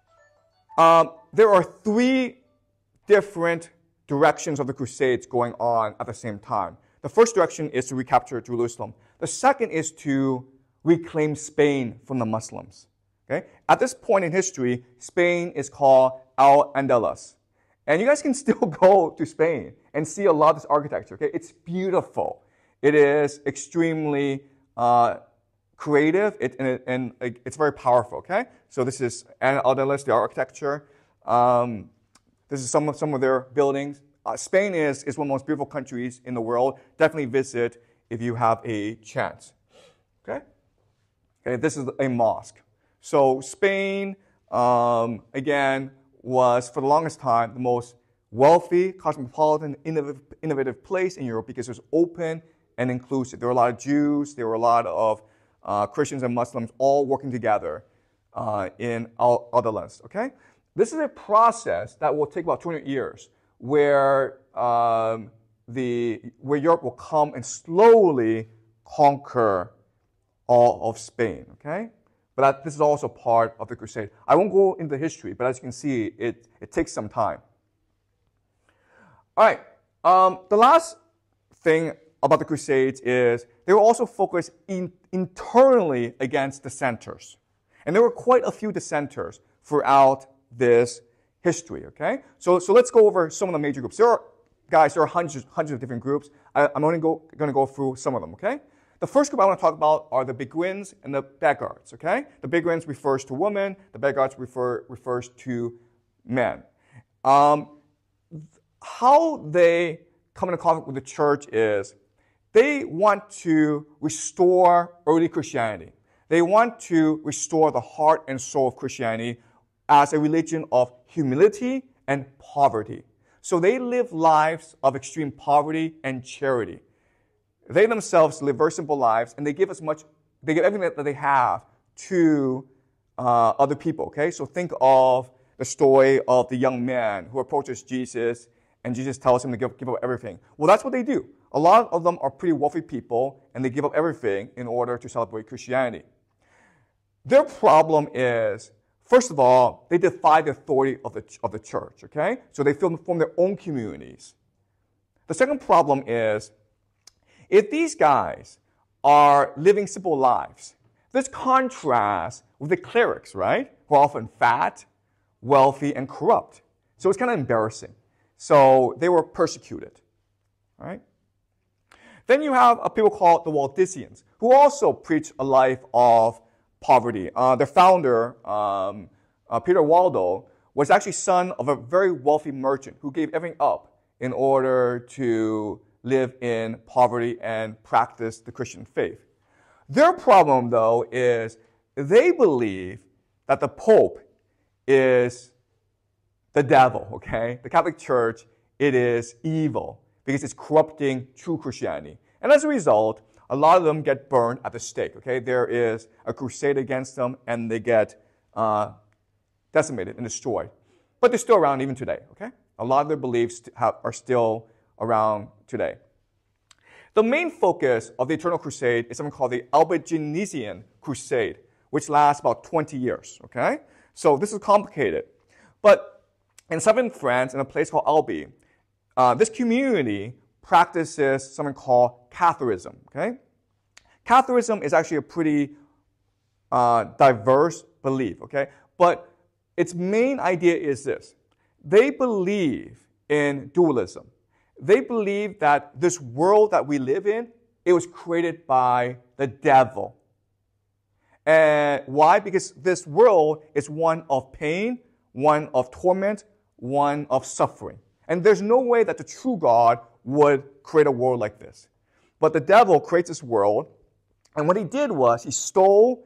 Speaker 1: um, there are three different directions of the Crusades going on at the same time. The first direction is to recapture Jerusalem. The second is to reclaim Spain from the Muslims. Okay, at this point in history, Spain is called Al-Andalus. And you guys can still go to Spain and see a lot of this architecture. Okay, it's beautiful. It is extremely uh, creative, it, and, it, and it's very powerful. Okay, so this is Al-Andalus, the architecture. Um, this is some of some of their buildings. Uh, Spain is is one of the most beautiful countries in the world. Definitely visit if you have a chance. Okay, okay. This is a mosque. So Spain, um, again, was for the longest time the most wealthy, cosmopolitan, innovative, innovative place in Europe because it was open and inclusive. There were a lot of Jews, there were a lot of uh, Christians and Muslims all working together uh, in Al-Andalus. Okay, this is a process that will take about two hundred years, where um, the where Europe will come and slowly conquer all of Spain. Okay. But that, this is also part of the Crusade. I won't go into history, but as you can see, it, it takes some time. All right. Um, the last thing about the Crusades is they were also focused in, internally against dissenters. And there were quite a few dissenters throughout this history, okay? So, so let's go over some of the major groups. There are, guys, there are hundreds, hundreds of different groups. I, I'm only go, going to go through some of them, okay? The first group I want to talk about are the Beguines and the Beggars, okay? The Beguines refers to women. The Beggars refer, refers to men. Um, how they come into conflict with the church is they want to restore early Christianity. They want to restore the heart and soul of Christianity as a religion of humility and poverty. So they live lives of extreme poverty and charity. They themselves live very simple lives, and they give as much, they give everything that they have to uh, other people, okay? So think of the story of the young man who approaches Jesus, and Jesus tells him to give, give up everything. Well, that's what they do. A lot of them are pretty wealthy people, and they give up everything in order to celebrate Christianity. Their problem is, first of all, they defy the authority of the, of the church, okay? So they form their own communities. The second problem is, if these guys are living simple lives, this contrasts with the clerics, right? Who are often fat, wealthy, and corrupt. So it's kind of embarrassing. So they were persecuted, right? Then you have a people called the Waldensians, who also preach a life of poverty. Uh, their founder, um, uh, Peter Waldo, was actually son of a very wealthy merchant who gave everything up in order to live in poverty and practice the Christian faith. Their problem, though, is they believe that the Pope is the devil, okay? The Catholic Church, it is evil because it's corrupting true Christianity. And as a result, a lot of them get burned at the stake, okay? There is a crusade against them, and they get uh, decimated and destroyed. But they're still around even today, okay? A lot of their beliefs have, are still around today. The main focus of the Eternal Crusade is something called the Albigensian Crusade, which lasts about twenty years, okay? So this is complicated. But in southern France, in a place called Albi, uh, this community practices something called Catholicism, okay? Catholicism is actually a pretty uh, diverse belief, okay? But its main idea is this. They believe in dualism. They believe that this world that we live in, it was created by the devil. And why? Because this world is one of pain, one of torment, one of suffering. And there's no way that the true God would create a world like this. But the devil creates this world, and what he did was he stole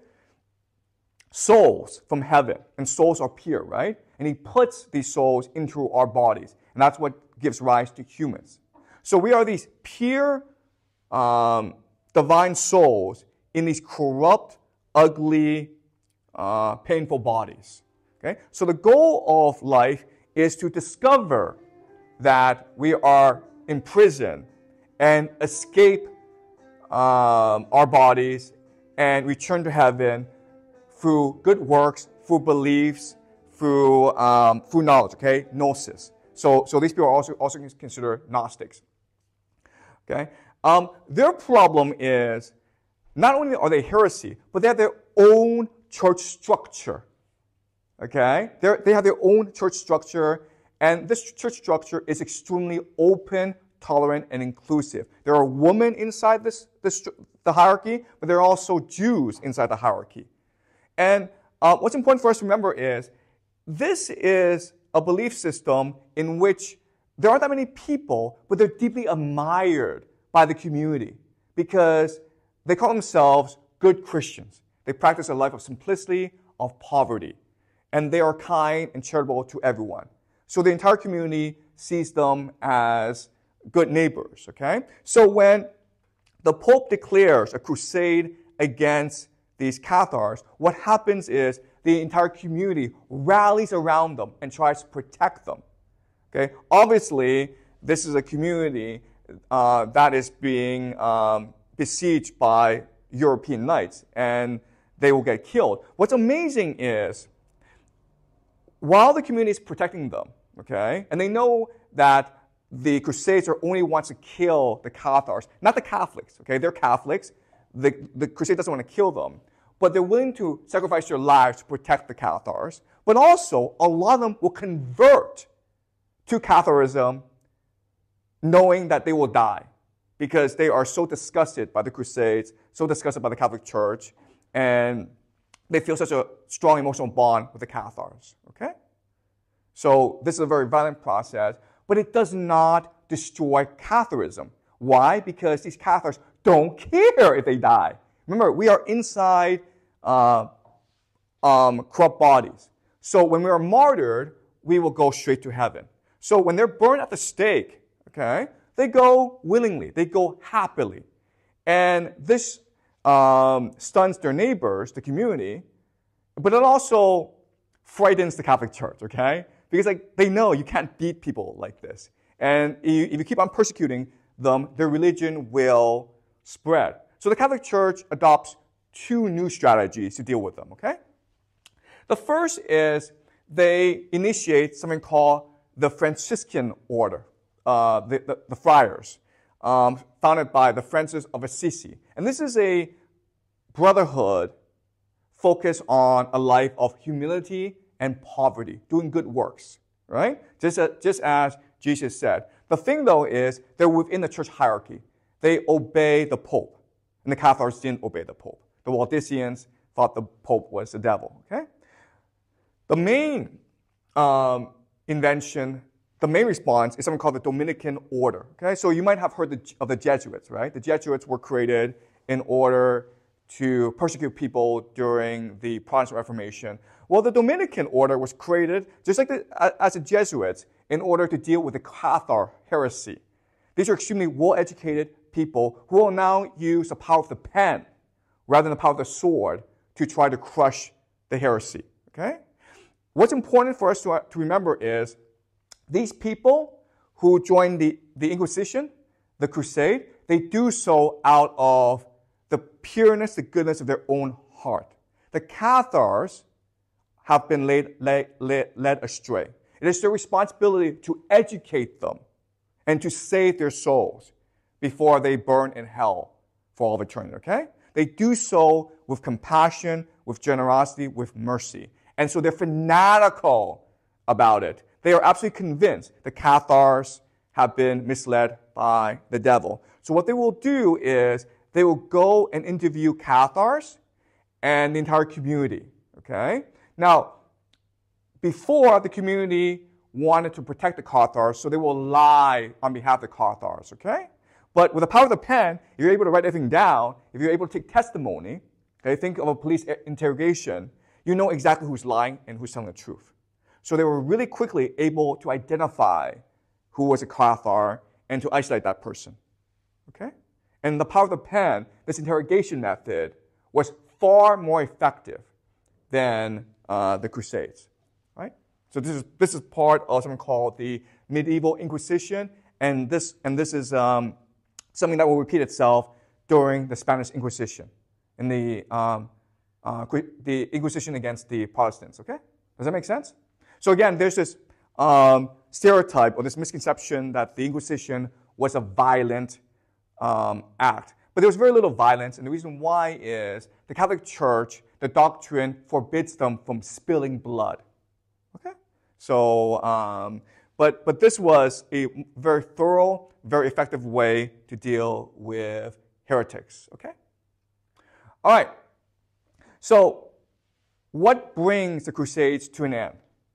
Speaker 1: souls from heaven, and souls are pure, right? And he puts these souls into our bodies, and that's what gives rise to humans. So we are these pure, um, divine souls in these corrupt, ugly, uh, painful bodies. Okay? So the goal of life is to discover that we are in prison and escape um, our bodies and return to heaven through good works, through beliefs, through um, through knowledge. Okay, gnosis. So so these people are also also considered Gnostics. Okay, um, their problem is not only are they heresy, but they have their own church structure. Okay, they they have their own church structure, and this church structure is extremely open, tolerant, and inclusive. There are women inside this, this the hierarchy, but there are also Jews inside the hierarchy. And uh, what's important for us to remember is this is a belief system in which there aren't that many people, but they're deeply admired by the community because they call themselves good Christians. They practice a life of simplicity, of poverty, and they are kind and charitable to everyone. So the entire community sees them as good neighbors, okay? So when the Pope declares a crusade against these Cathars, what happens is the entire community rallies around them and tries to protect them. Okay? Obviously, this is a community uh, that is being um, besieged by European knights, and they will get killed. What's amazing is, while the community is protecting them, okay, and they know that the Crusades are only wants to kill the Cathars, not the Catholics, okay? They're Catholics. The, the Crusade doesn't want to kill them, but they're willing to sacrifice their lives to protect the Cathars. But also, a lot of them will convert to Catharism knowing that they will die because they are so disgusted by the Crusades, so disgusted by the Catholic Church, and they feel such a strong emotional bond with the Cathars, okay? So this is a very violent process, but it does not destroy Catharism. Why? Because these Cathars don't care if they die. Remember, we are inside uh, um, corrupt bodies. So when we are martyred, we will go straight to heaven. So when they're burned at the stake, okay, they go willingly. They go happily. And this um, stuns their neighbors, the community, but it also frightens the Catholic Church, okay? Because like they know you can't beat people like this. And if you keep on persecuting them, their religion will spread. So the Catholic Church adopts two new strategies to deal with them, okay? The first is they initiate something called the Franciscan Order, uh, the, the, the friars, um, founded by the Francis of Assisi. And this is a brotherhood focused on a life of humility and poverty, doing good works, right? Just as, just as Jesus said. The thing, though, is they're within the church hierarchy. they obey the Pope. And the Cathars didn't obey the Pope. The Waldensians thought the Pope was the devil. Okay? The main um, invention, the main response is something called the Dominican order. Okay? So you might have heard the, of the Jesuits, right? The Jesuits were created in order to persecute people during the Protestant Reformation. Well, the Dominican order was created, just like the, as the Jesuits, in order to deal with the Cathar heresy. These are extremely well-educated people who will now use the power of the pen rather than the power of the sword to try to crush the heresy. Okay? What's important for us to, to remember is these people who joined the, the Inquisition, the Crusade, they do so out of the pureness, the goodness of their own heart. The Cathars have been led, led, led, led astray. It is their responsibility to educate them and to save their souls before they burn in hell for all of eternity, okay? They do so with compassion, with generosity, with mercy. And so they're fanatical about it. They are absolutely convinced the Cathars have been misled by the devil. So what they will do is they will go and interview Cathars and the entire community, okay? Now, before, the community wanted to protect the Cathars, so they will lie on behalf of the Cathars, okay? But with the power of the pen, if you're able to write everything down, if you're able to take testimony, okay, think of a police interrogation, you know exactly who's lying and who's telling the truth. So they were really quickly able to identify who was a Cathar and to isolate that person, okay? And the power of the pen, this interrogation method, was far more effective than uh, the Crusades, right? So this is this is part of something called the medieval Inquisition, and this and this is um, something that will repeat itself during the Spanish Inquisition, in the um, uh, the Inquisition against the Protestants. Okay, does that make sense? So again, there's this um, stereotype or this misconception that the Inquisition was a violent um, act, but there was very little violence, and the reason why is the Catholic Church, the doctrine forbids them from spilling blood. Okay? So, um, but, but this was a very thorough, very effective way to deal with heretics. Okay? All right. So, what brings the Crusades to an end?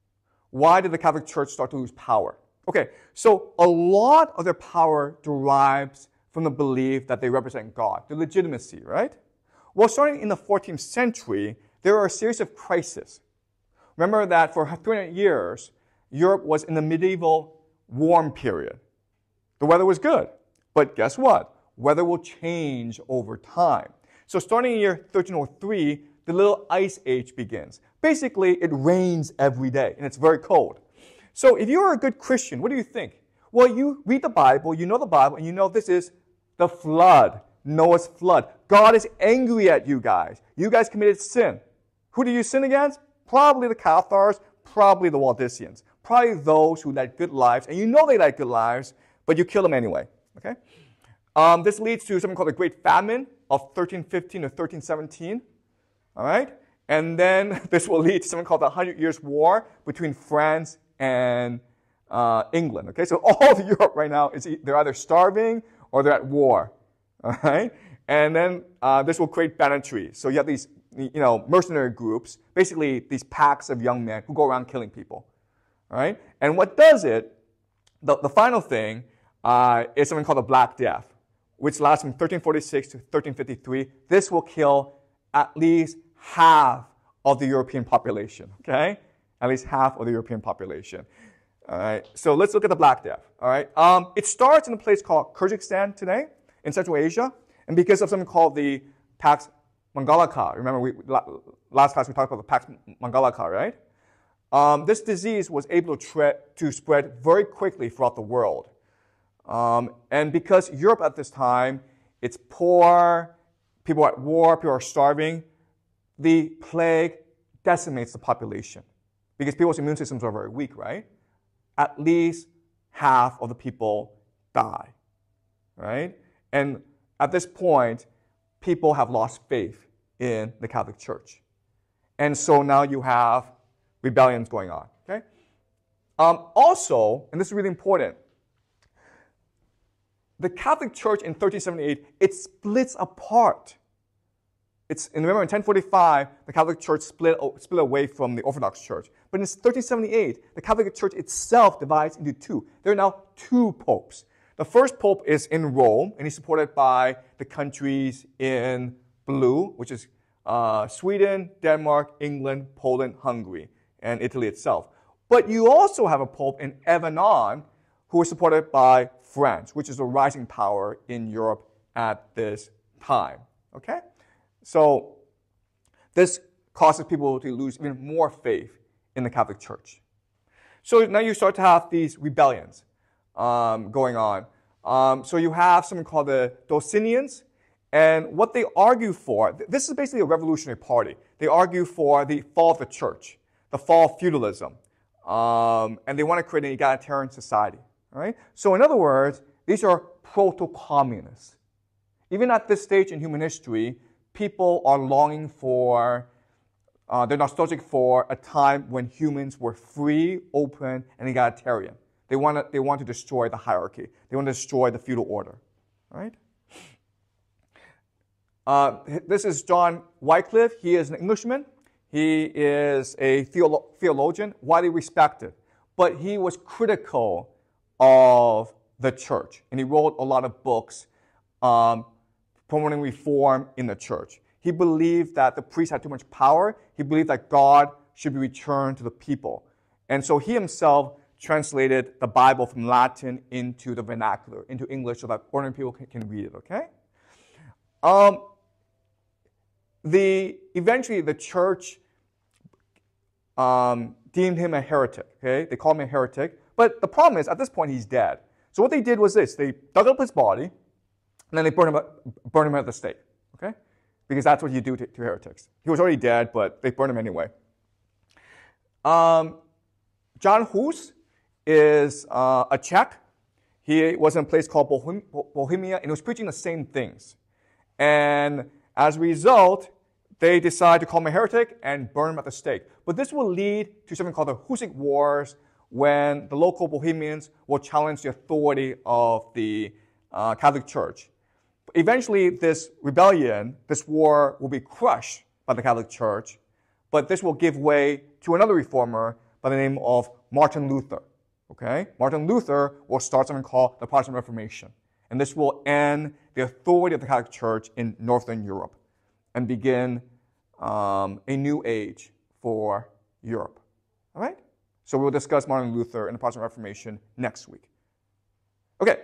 Speaker 1: Why did the Catholic Church start to lose power? Okay, so a lot of their power derives from the belief that they represent God, the legitimacy, right? Well, starting in the fourteenth century, there were a series of crises. Remember that for three hundred years, Europe was in the medieval warm period. The weather was good, but guess what? Weather will change over time. So starting in year thirteen oh three, the little ice age begins. Basically, it rains every day, and it's very cold. So if you're a good Christian, what do you think? Well, you read the Bible, you know the Bible, and you know this is the flood, Noah's flood. God is angry at you guys. You guys committed sin. Who do you sin against? Probably the Cathars, probably the Waldensians, probably those who led good lives, and you know they led good lives, but you kill them anyway. Okay? Um, this leads to something called the Great Famine of thirteen fifteen to thirteen seventeen. All right? And then this will lead to something called the Hundred Years' War between France and uh, England. Okay, so all of Europe right now is they're either starving or they're at war. All right, and then uh, this will create banditry. So you have these, you know, mercenary groups, basically these packs of young men who go around killing people. All right, and what does it? The, the final thing uh, is something called the Black Death, which lasts from thirteen forty-six to thirteen fifty-three. This will kill at least half of the European population. Okay. At least half of the European population. All right, so let's look at the Black Death. All right, um, it starts in a place called Kyrgyzstan today in Central Asia, and because of something called the Pax Mongolica. Remember, we, last class we talked about the Pax Mongolica, right? Um, this disease was able to, tre- to spread very quickly throughout the world, um, and because Europe at this time, it's poor, people are at war, people are starving, the plague decimates the population. Because people's immune systems are very weak, right? At least half of the people die, right? And at this point, people have lost faith in the Catholic Church. And so now you have rebellions going on, okay? Um, also, and this is really important, the Catholic Church in thirteen seventy-eight, it splits apart. It's, and remember, in ten forty-five, the Catholic Church split, split away from the Orthodox Church. But in thirteen seventy-eight, the Catholic Church itself divides into two. There are now two popes. The first pope is in Rome, and he's supported by the countries in blue, which is uh, Sweden, Denmark, England, Poland, Hungary, and Italy itself. But you also have a pope in Avignon who is supported by France, which is a rising power in Europe at this time. Okay? So this causes people to lose even more faith in the Catholic Church. So now you start to have these rebellions um, going on. Um, so you have something called the Socinians, and what they argue for, this is basically a revolutionary party. They argue for the fall of the church, the fall of feudalism, um, and they want to create an egalitarian society. Right? So in other words, these are proto-communists. Even at this stage in human history, people are longing for, uh, they're nostalgic for a time when humans were free, open, and egalitarian. They want to, they want to destroy the hierarchy. They want to destroy the feudal order. Right? Uh, this is John Wycliffe. He is an Englishman. He is a theolo- theologian, widely respected. But he was critical of the church. And he wrote a lot of books um, promoting reform in the church. He believed that the priests had too much power. He believed that God should be returned to the people. And so he himself translated the Bible from Latin into the vernacular, into English, so that ordinary people can, can read it, okay? Um, the, eventually, the church um, deemed him a heretic, okay? They called him a heretic. But the problem is, at this point, he's dead. So what they did was this. They dug up his body, and then they burned him, burned him at the stake, okay? Because that's what you do to, to heretics. He was already dead, but they burned him anyway. Um, John Hus is uh, a Czech. He was in a place called Bohem- Bohemia, and he was preaching the same things. And as a result, they decided to call him a heretic and burn him at the stake. But this will lead to something called the Hussic Wars, when the local Bohemians will challenge the authority of the uh, Catholic Church. Eventually, this rebellion, this war, will be crushed by the Catholic Church, but this will give way to another reformer by the name of Martin Luther. Okay? Martin Luther will start something called the Protestant Reformation, and this will end the authority of the Catholic Church in Northern Europe and begin um, a new age for Europe. All right? So we'll discuss Martin Luther and the Protestant Reformation next week. Okay.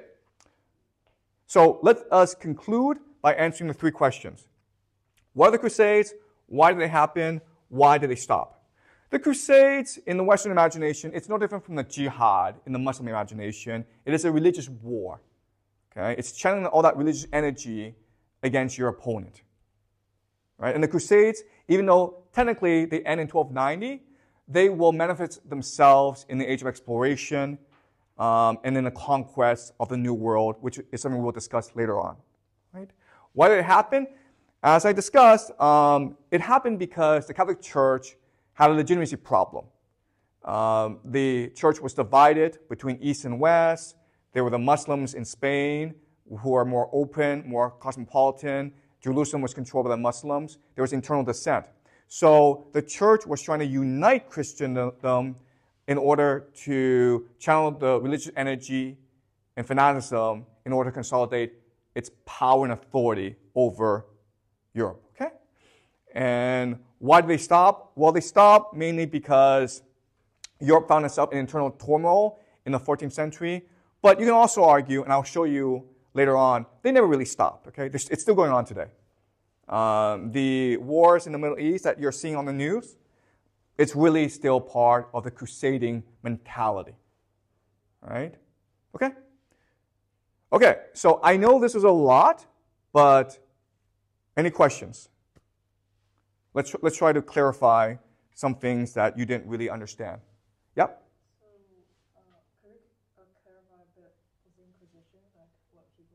Speaker 1: So let us conclude by answering the three questions. What are the Crusades? Why did they happen? Why did they stop? The Crusades, in the Western imagination, it's no different from the jihad in the Muslim imagination. It is a religious war. Okay? It's channeling all that religious energy against your opponent. Right? And the Crusades, even though technically they end in twelve ninety, they will manifest themselves in the age of exploration um, and in the conquest of the New World, which is something we'll discuss later on. Right? Why did it happen? As I discussed, um, it happened because the Catholic Church had a legitimacy problem. Um, the church was divided between East and West. There were the Muslims in Spain who are more open, more cosmopolitan. Jerusalem was controlled by the Muslims. There was internal dissent. So the church was trying to unite Christendom in order to channel the religious energy and fanaticism in order to consolidate its power and authority over Europe. Okay? And why did they stop? Well, they stopped mainly because Europe found itself in internal turmoil in the fourteenth century. But you can also argue, and I'll show you later on, they never really stopped. Okay? It's still going on today. Um, the wars in the Middle East that you're seeing on the news, it's really still part of the crusading mentality. All right? Okay? Okay, so I know this is a lot, but any questions? Let's, let's try to clarify some things that you didn't really understand. Yep?
Speaker 2: So, uh, could you uh, clarify a bit with the Inquisition, like what people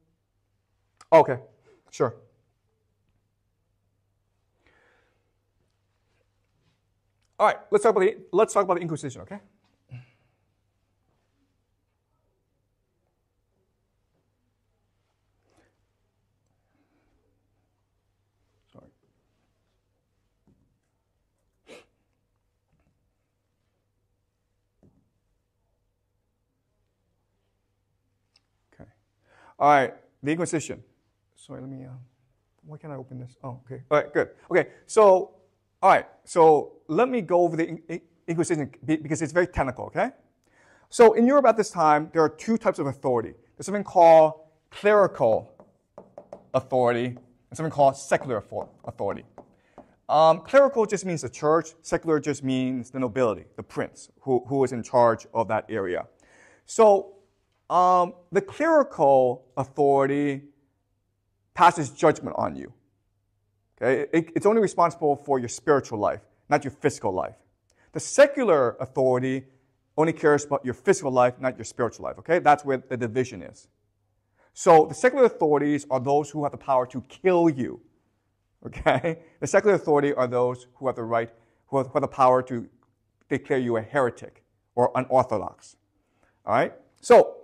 Speaker 2: would do?
Speaker 1: Okay, sure. All right, let's talk about the, let's talk about the Inquisition, okay? All right, the Inquisition. Sorry, let me, uh, why can't I open this? Oh, okay. All right, good. Okay, so, all right, so let me go over the in- in- Inquisition because it's very technical, okay? So in Europe at this time, there are two types of authority. There's something called clerical authority and something called secular authority. Um, clerical just means the church. Secular just means the nobility, the prince, who, who is in charge of that area. So um, the clerical authority passes judgment on you. Okay? It, it's only responsible for your spiritual life, not your physical life. The secular authority only cares about your physical life, not your spiritual life. Okay? That's where the division is. So the secular authorities are those who have the power to kill you. Okay? The secular authority are those who have the right, who have, who have the power to declare you a heretic or unorthodox. All right? So,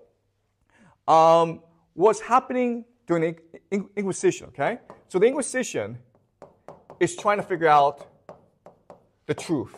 Speaker 1: um, what's happening during the Inquisition, okay? So the Inquisition is trying to figure out the truth,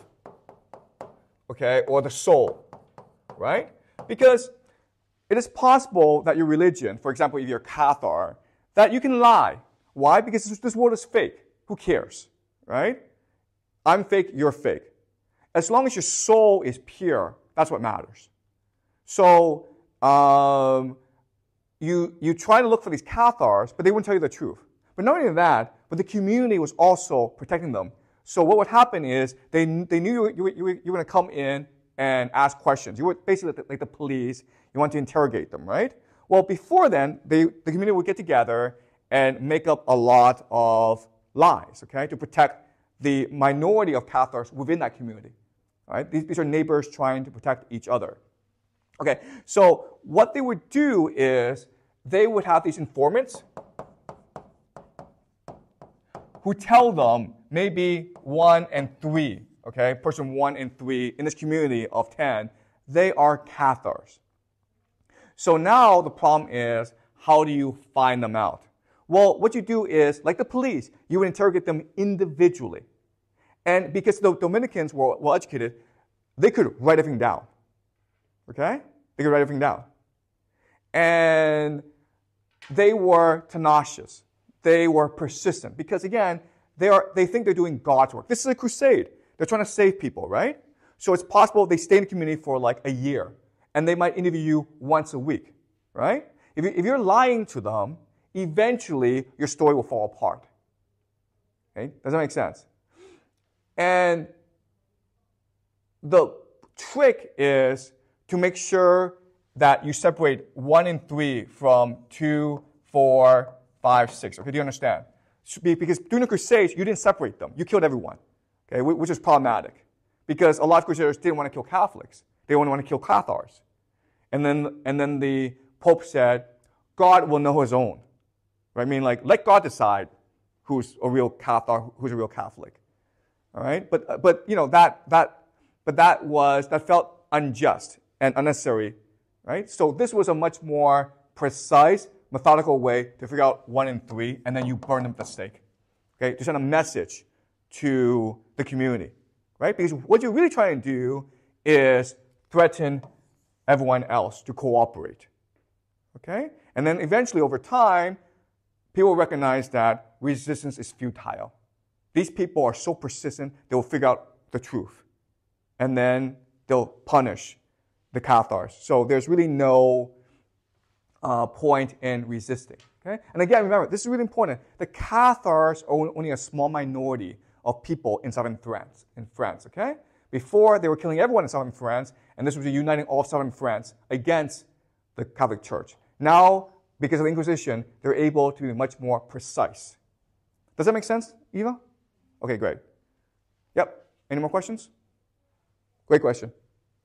Speaker 1: okay, or the soul, right? Because it is possible that your religion, for example, if you're Cathar, that you can lie. Why? Because this, this world is fake. Who cares, right? I'm fake, you're fake. As long as your soul is pure, that's what matters. So um, you, you try to look for these Cathars, but they wouldn't tell you the truth. But not only that, but the community was also protecting them. So what would happen is they, they knew you were, you, were, you were going to come in and ask questions. You were basically like the, like the police. You want to interrogate them, right? Well, before then, they, the community would get together and make up a lot of lies, okay, to protect the minority of Cathars within that community. All right? These, these are neighbors trying to protect each other. Okay, so what they would do is they would have these informants who tell them maybe one and three, okay, person one and three in this community of ten, they are Cathars. So now the problem is, how do you find them out? Well, what you do is, like the police, you would interrogate them individually. And because the Dominicans were well educated, they could write everything down. Okay? They could write everything down. And they were tenacious. They were persistent. Because again, they are they think they're doing God's work. This is a crusade. They're trying to save people, right? So it's possible they stay in the community for like a year. And they might interview you once a week, right? If, you, if you're lying to them, eventually your story will fall apart. Okay? Does that make sense? And the trick is to make sure that you separate one and three from two, four, five, six. Okay, do you understand? Because during the Crusades, you didn't separate them. You killed everyone, okay, which is problematic. Because a lot of Crusaders didn't want to kill Catholics. They only want to kill Cathars. And then, and then the Pope said, God will know his own. Right? I mean, like, let God decide who's a real Cathar, who's a real Catholic. All right? But, but you know, that, that, but that was, that felt unjust and unnecessary, right? So this was a much more precise, methodical way to figure out one and three, and then you burn them at the stake, okay? To send a message to the community, right? Because what you're really trying to do is threaten everyone else to cooperate, okay? And then eventually, over time, people recognize that resistance is futile. These people are so persistent, they will figure out the truth. And then they'll punish the Cathars. So there's really no uh, point in resisting. Okay? And again, remember, this is really important. The Cathars are only a small minority of people in southern France. In France, okay? Before, they were killing everyone in southern France, and this was uniting all of southern France against the Catholic Church. Now, because of the Inquisition, they're able to be much more precise. Does that make sense, Eva? Okay, great. Yep. Any more questions? Great question.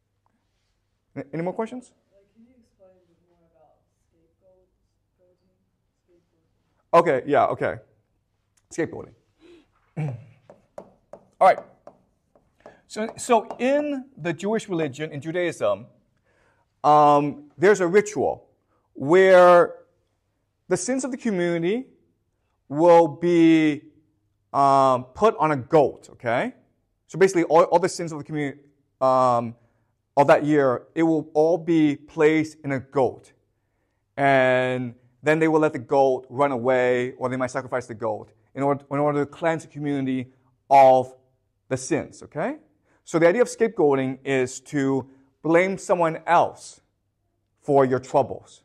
Speaker 1: Any more questions?
Speaker 2: Like, can you explain a bit more about scapegoating? Scapegoating.
Speaker 1: Okay, yeah, okay. Scapegoating. All right. So, so in the Jewish religion, in Judaism, um, there's a ritual where the sins of the community will be um, put on a goat, okay? So basically, all, all the sins of the community um, of that year, it will all be placed in a goat. And then they will let the goat run away, or they might sacrifice the goat in order, in order to cleanse the community of the sins, okay? So the idea of scapegoating is to blame someone else for your troubles,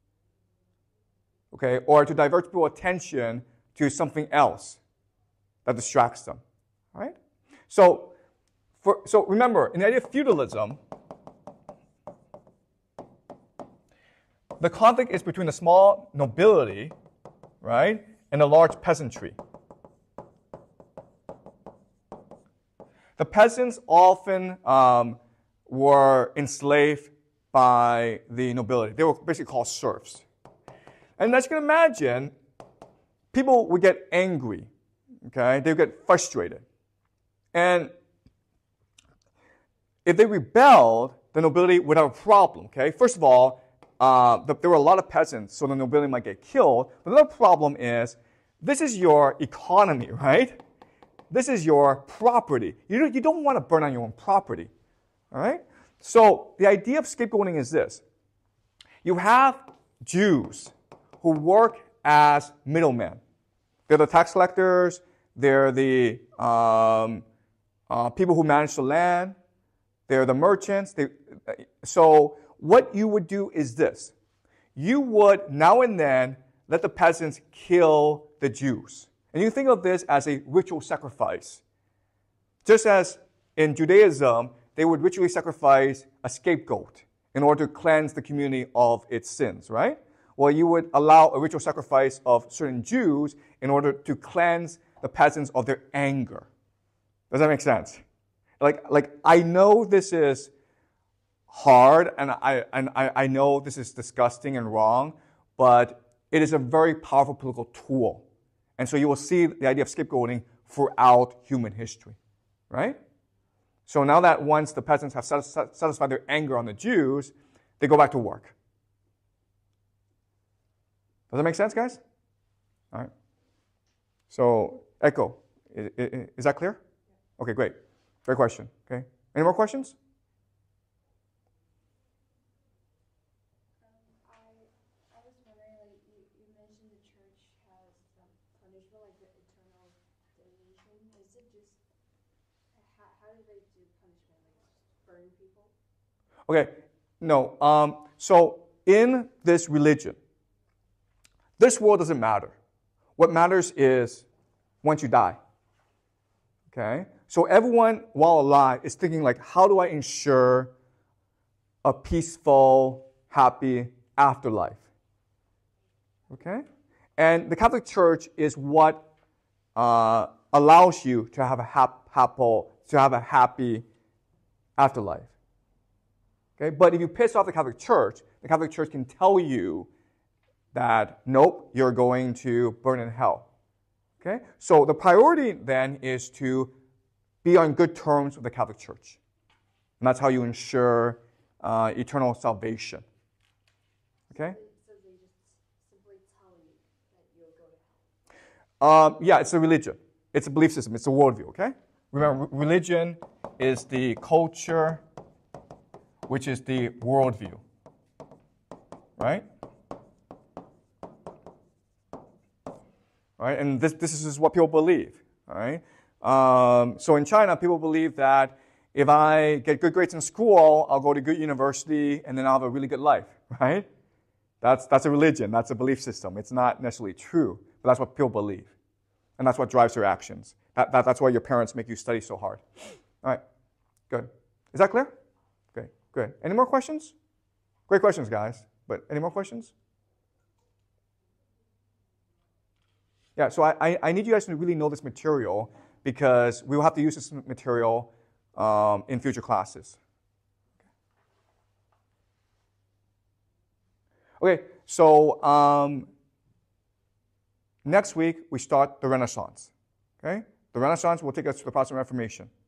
Speaker 1: okay? Or to divert people's attention to something else that distracts them, all right? So, for, so remember, in the idea of feudalism, the conflict is between the small nobility, right, and the large peasantry. The peasants often um, were enslaved by the nobility. They were basically called serfs. And as you can imagine, people would get angry, okay? They would get frustrated. And if they rebelled, the nobility would have a problem, okay? First of all, uh, the, there were a lot of peasants, so the nobility might get killed. But another problem is, this is your economy, right? This is your property. You don't, you don't want to burn on your own property, all right? So the idea of scapegoating is this. You have Jews who work as middlemen. They're the tax collectors. They're the um, uh, people who manage the land. They're the merchants. They, so what you would do is this. You would now and then let the peasants kill the Jews. And you think of this as a ritual sacrifice. Just as in Judaism, they would ritually sacrifice a scapegoat in order to cleanse the community of its sins, right? Well, you would allow a ritual sacrifice of certain Jews in order to cleanse the peasants of their anger. Does that make sense? Like, like I know this is hard, and I, and I, I know this is disgusting and wrong, but it is a very powerful political tool. And so you will see the idea of scapegoating throughout human history, right? So now that once the peasants have satisfied their anger on the Jews, they go back to work. Does that make sense, guys? All right. So, Echo, is, is that clear? Okay, great. Great question. Okay. Any more questions? Okay, no. Um, so in this religion, this world doesn't matter. What matters is once you die. Okay? So everyone, while alive, is thinking like, how do I ensure a peaceful, happy afterlife? Okay? And the Catholic Church is what uh, allows you to have a hap- happy, to have a happy afterlife. Okay? But if you piss off the Catholic Church, the Catholic Church can tell you that, nope, you're going to burn in hell. Okay? So the priority then is to be on good terms with the Catholic Church. And that's how you ensure uh, eternal salvation. Okay?
Speaker 2: So they just simply tell you that you'll go to hell?
Speaker 1: Um, yeah, it's a religion. It's a belief system. It's a worldview, okay? Remember, religion is the culture, which is the worldview, right? Right, and this, this is what people believe, all right? Um, so in China, people believe that if I get good grades in school, I'll go to good university, and then I'll have a really good life, right? That's, that's a religion. That's a belief system. It's not necessarily true, but that's what people believe. And that's what drives their actions. That, that, that's why your parents make you study so hard. All right, good. Is that clear? Okay, good. Any more questions? Great questions, guys. But any more questions? Yeah, so I, I, I need you guys to really know this material because we will have to use this material um, in future classes. Okay, so um, next week we start the Renaissance. Okay, the Renaissance will take us to the Protestant Reformation.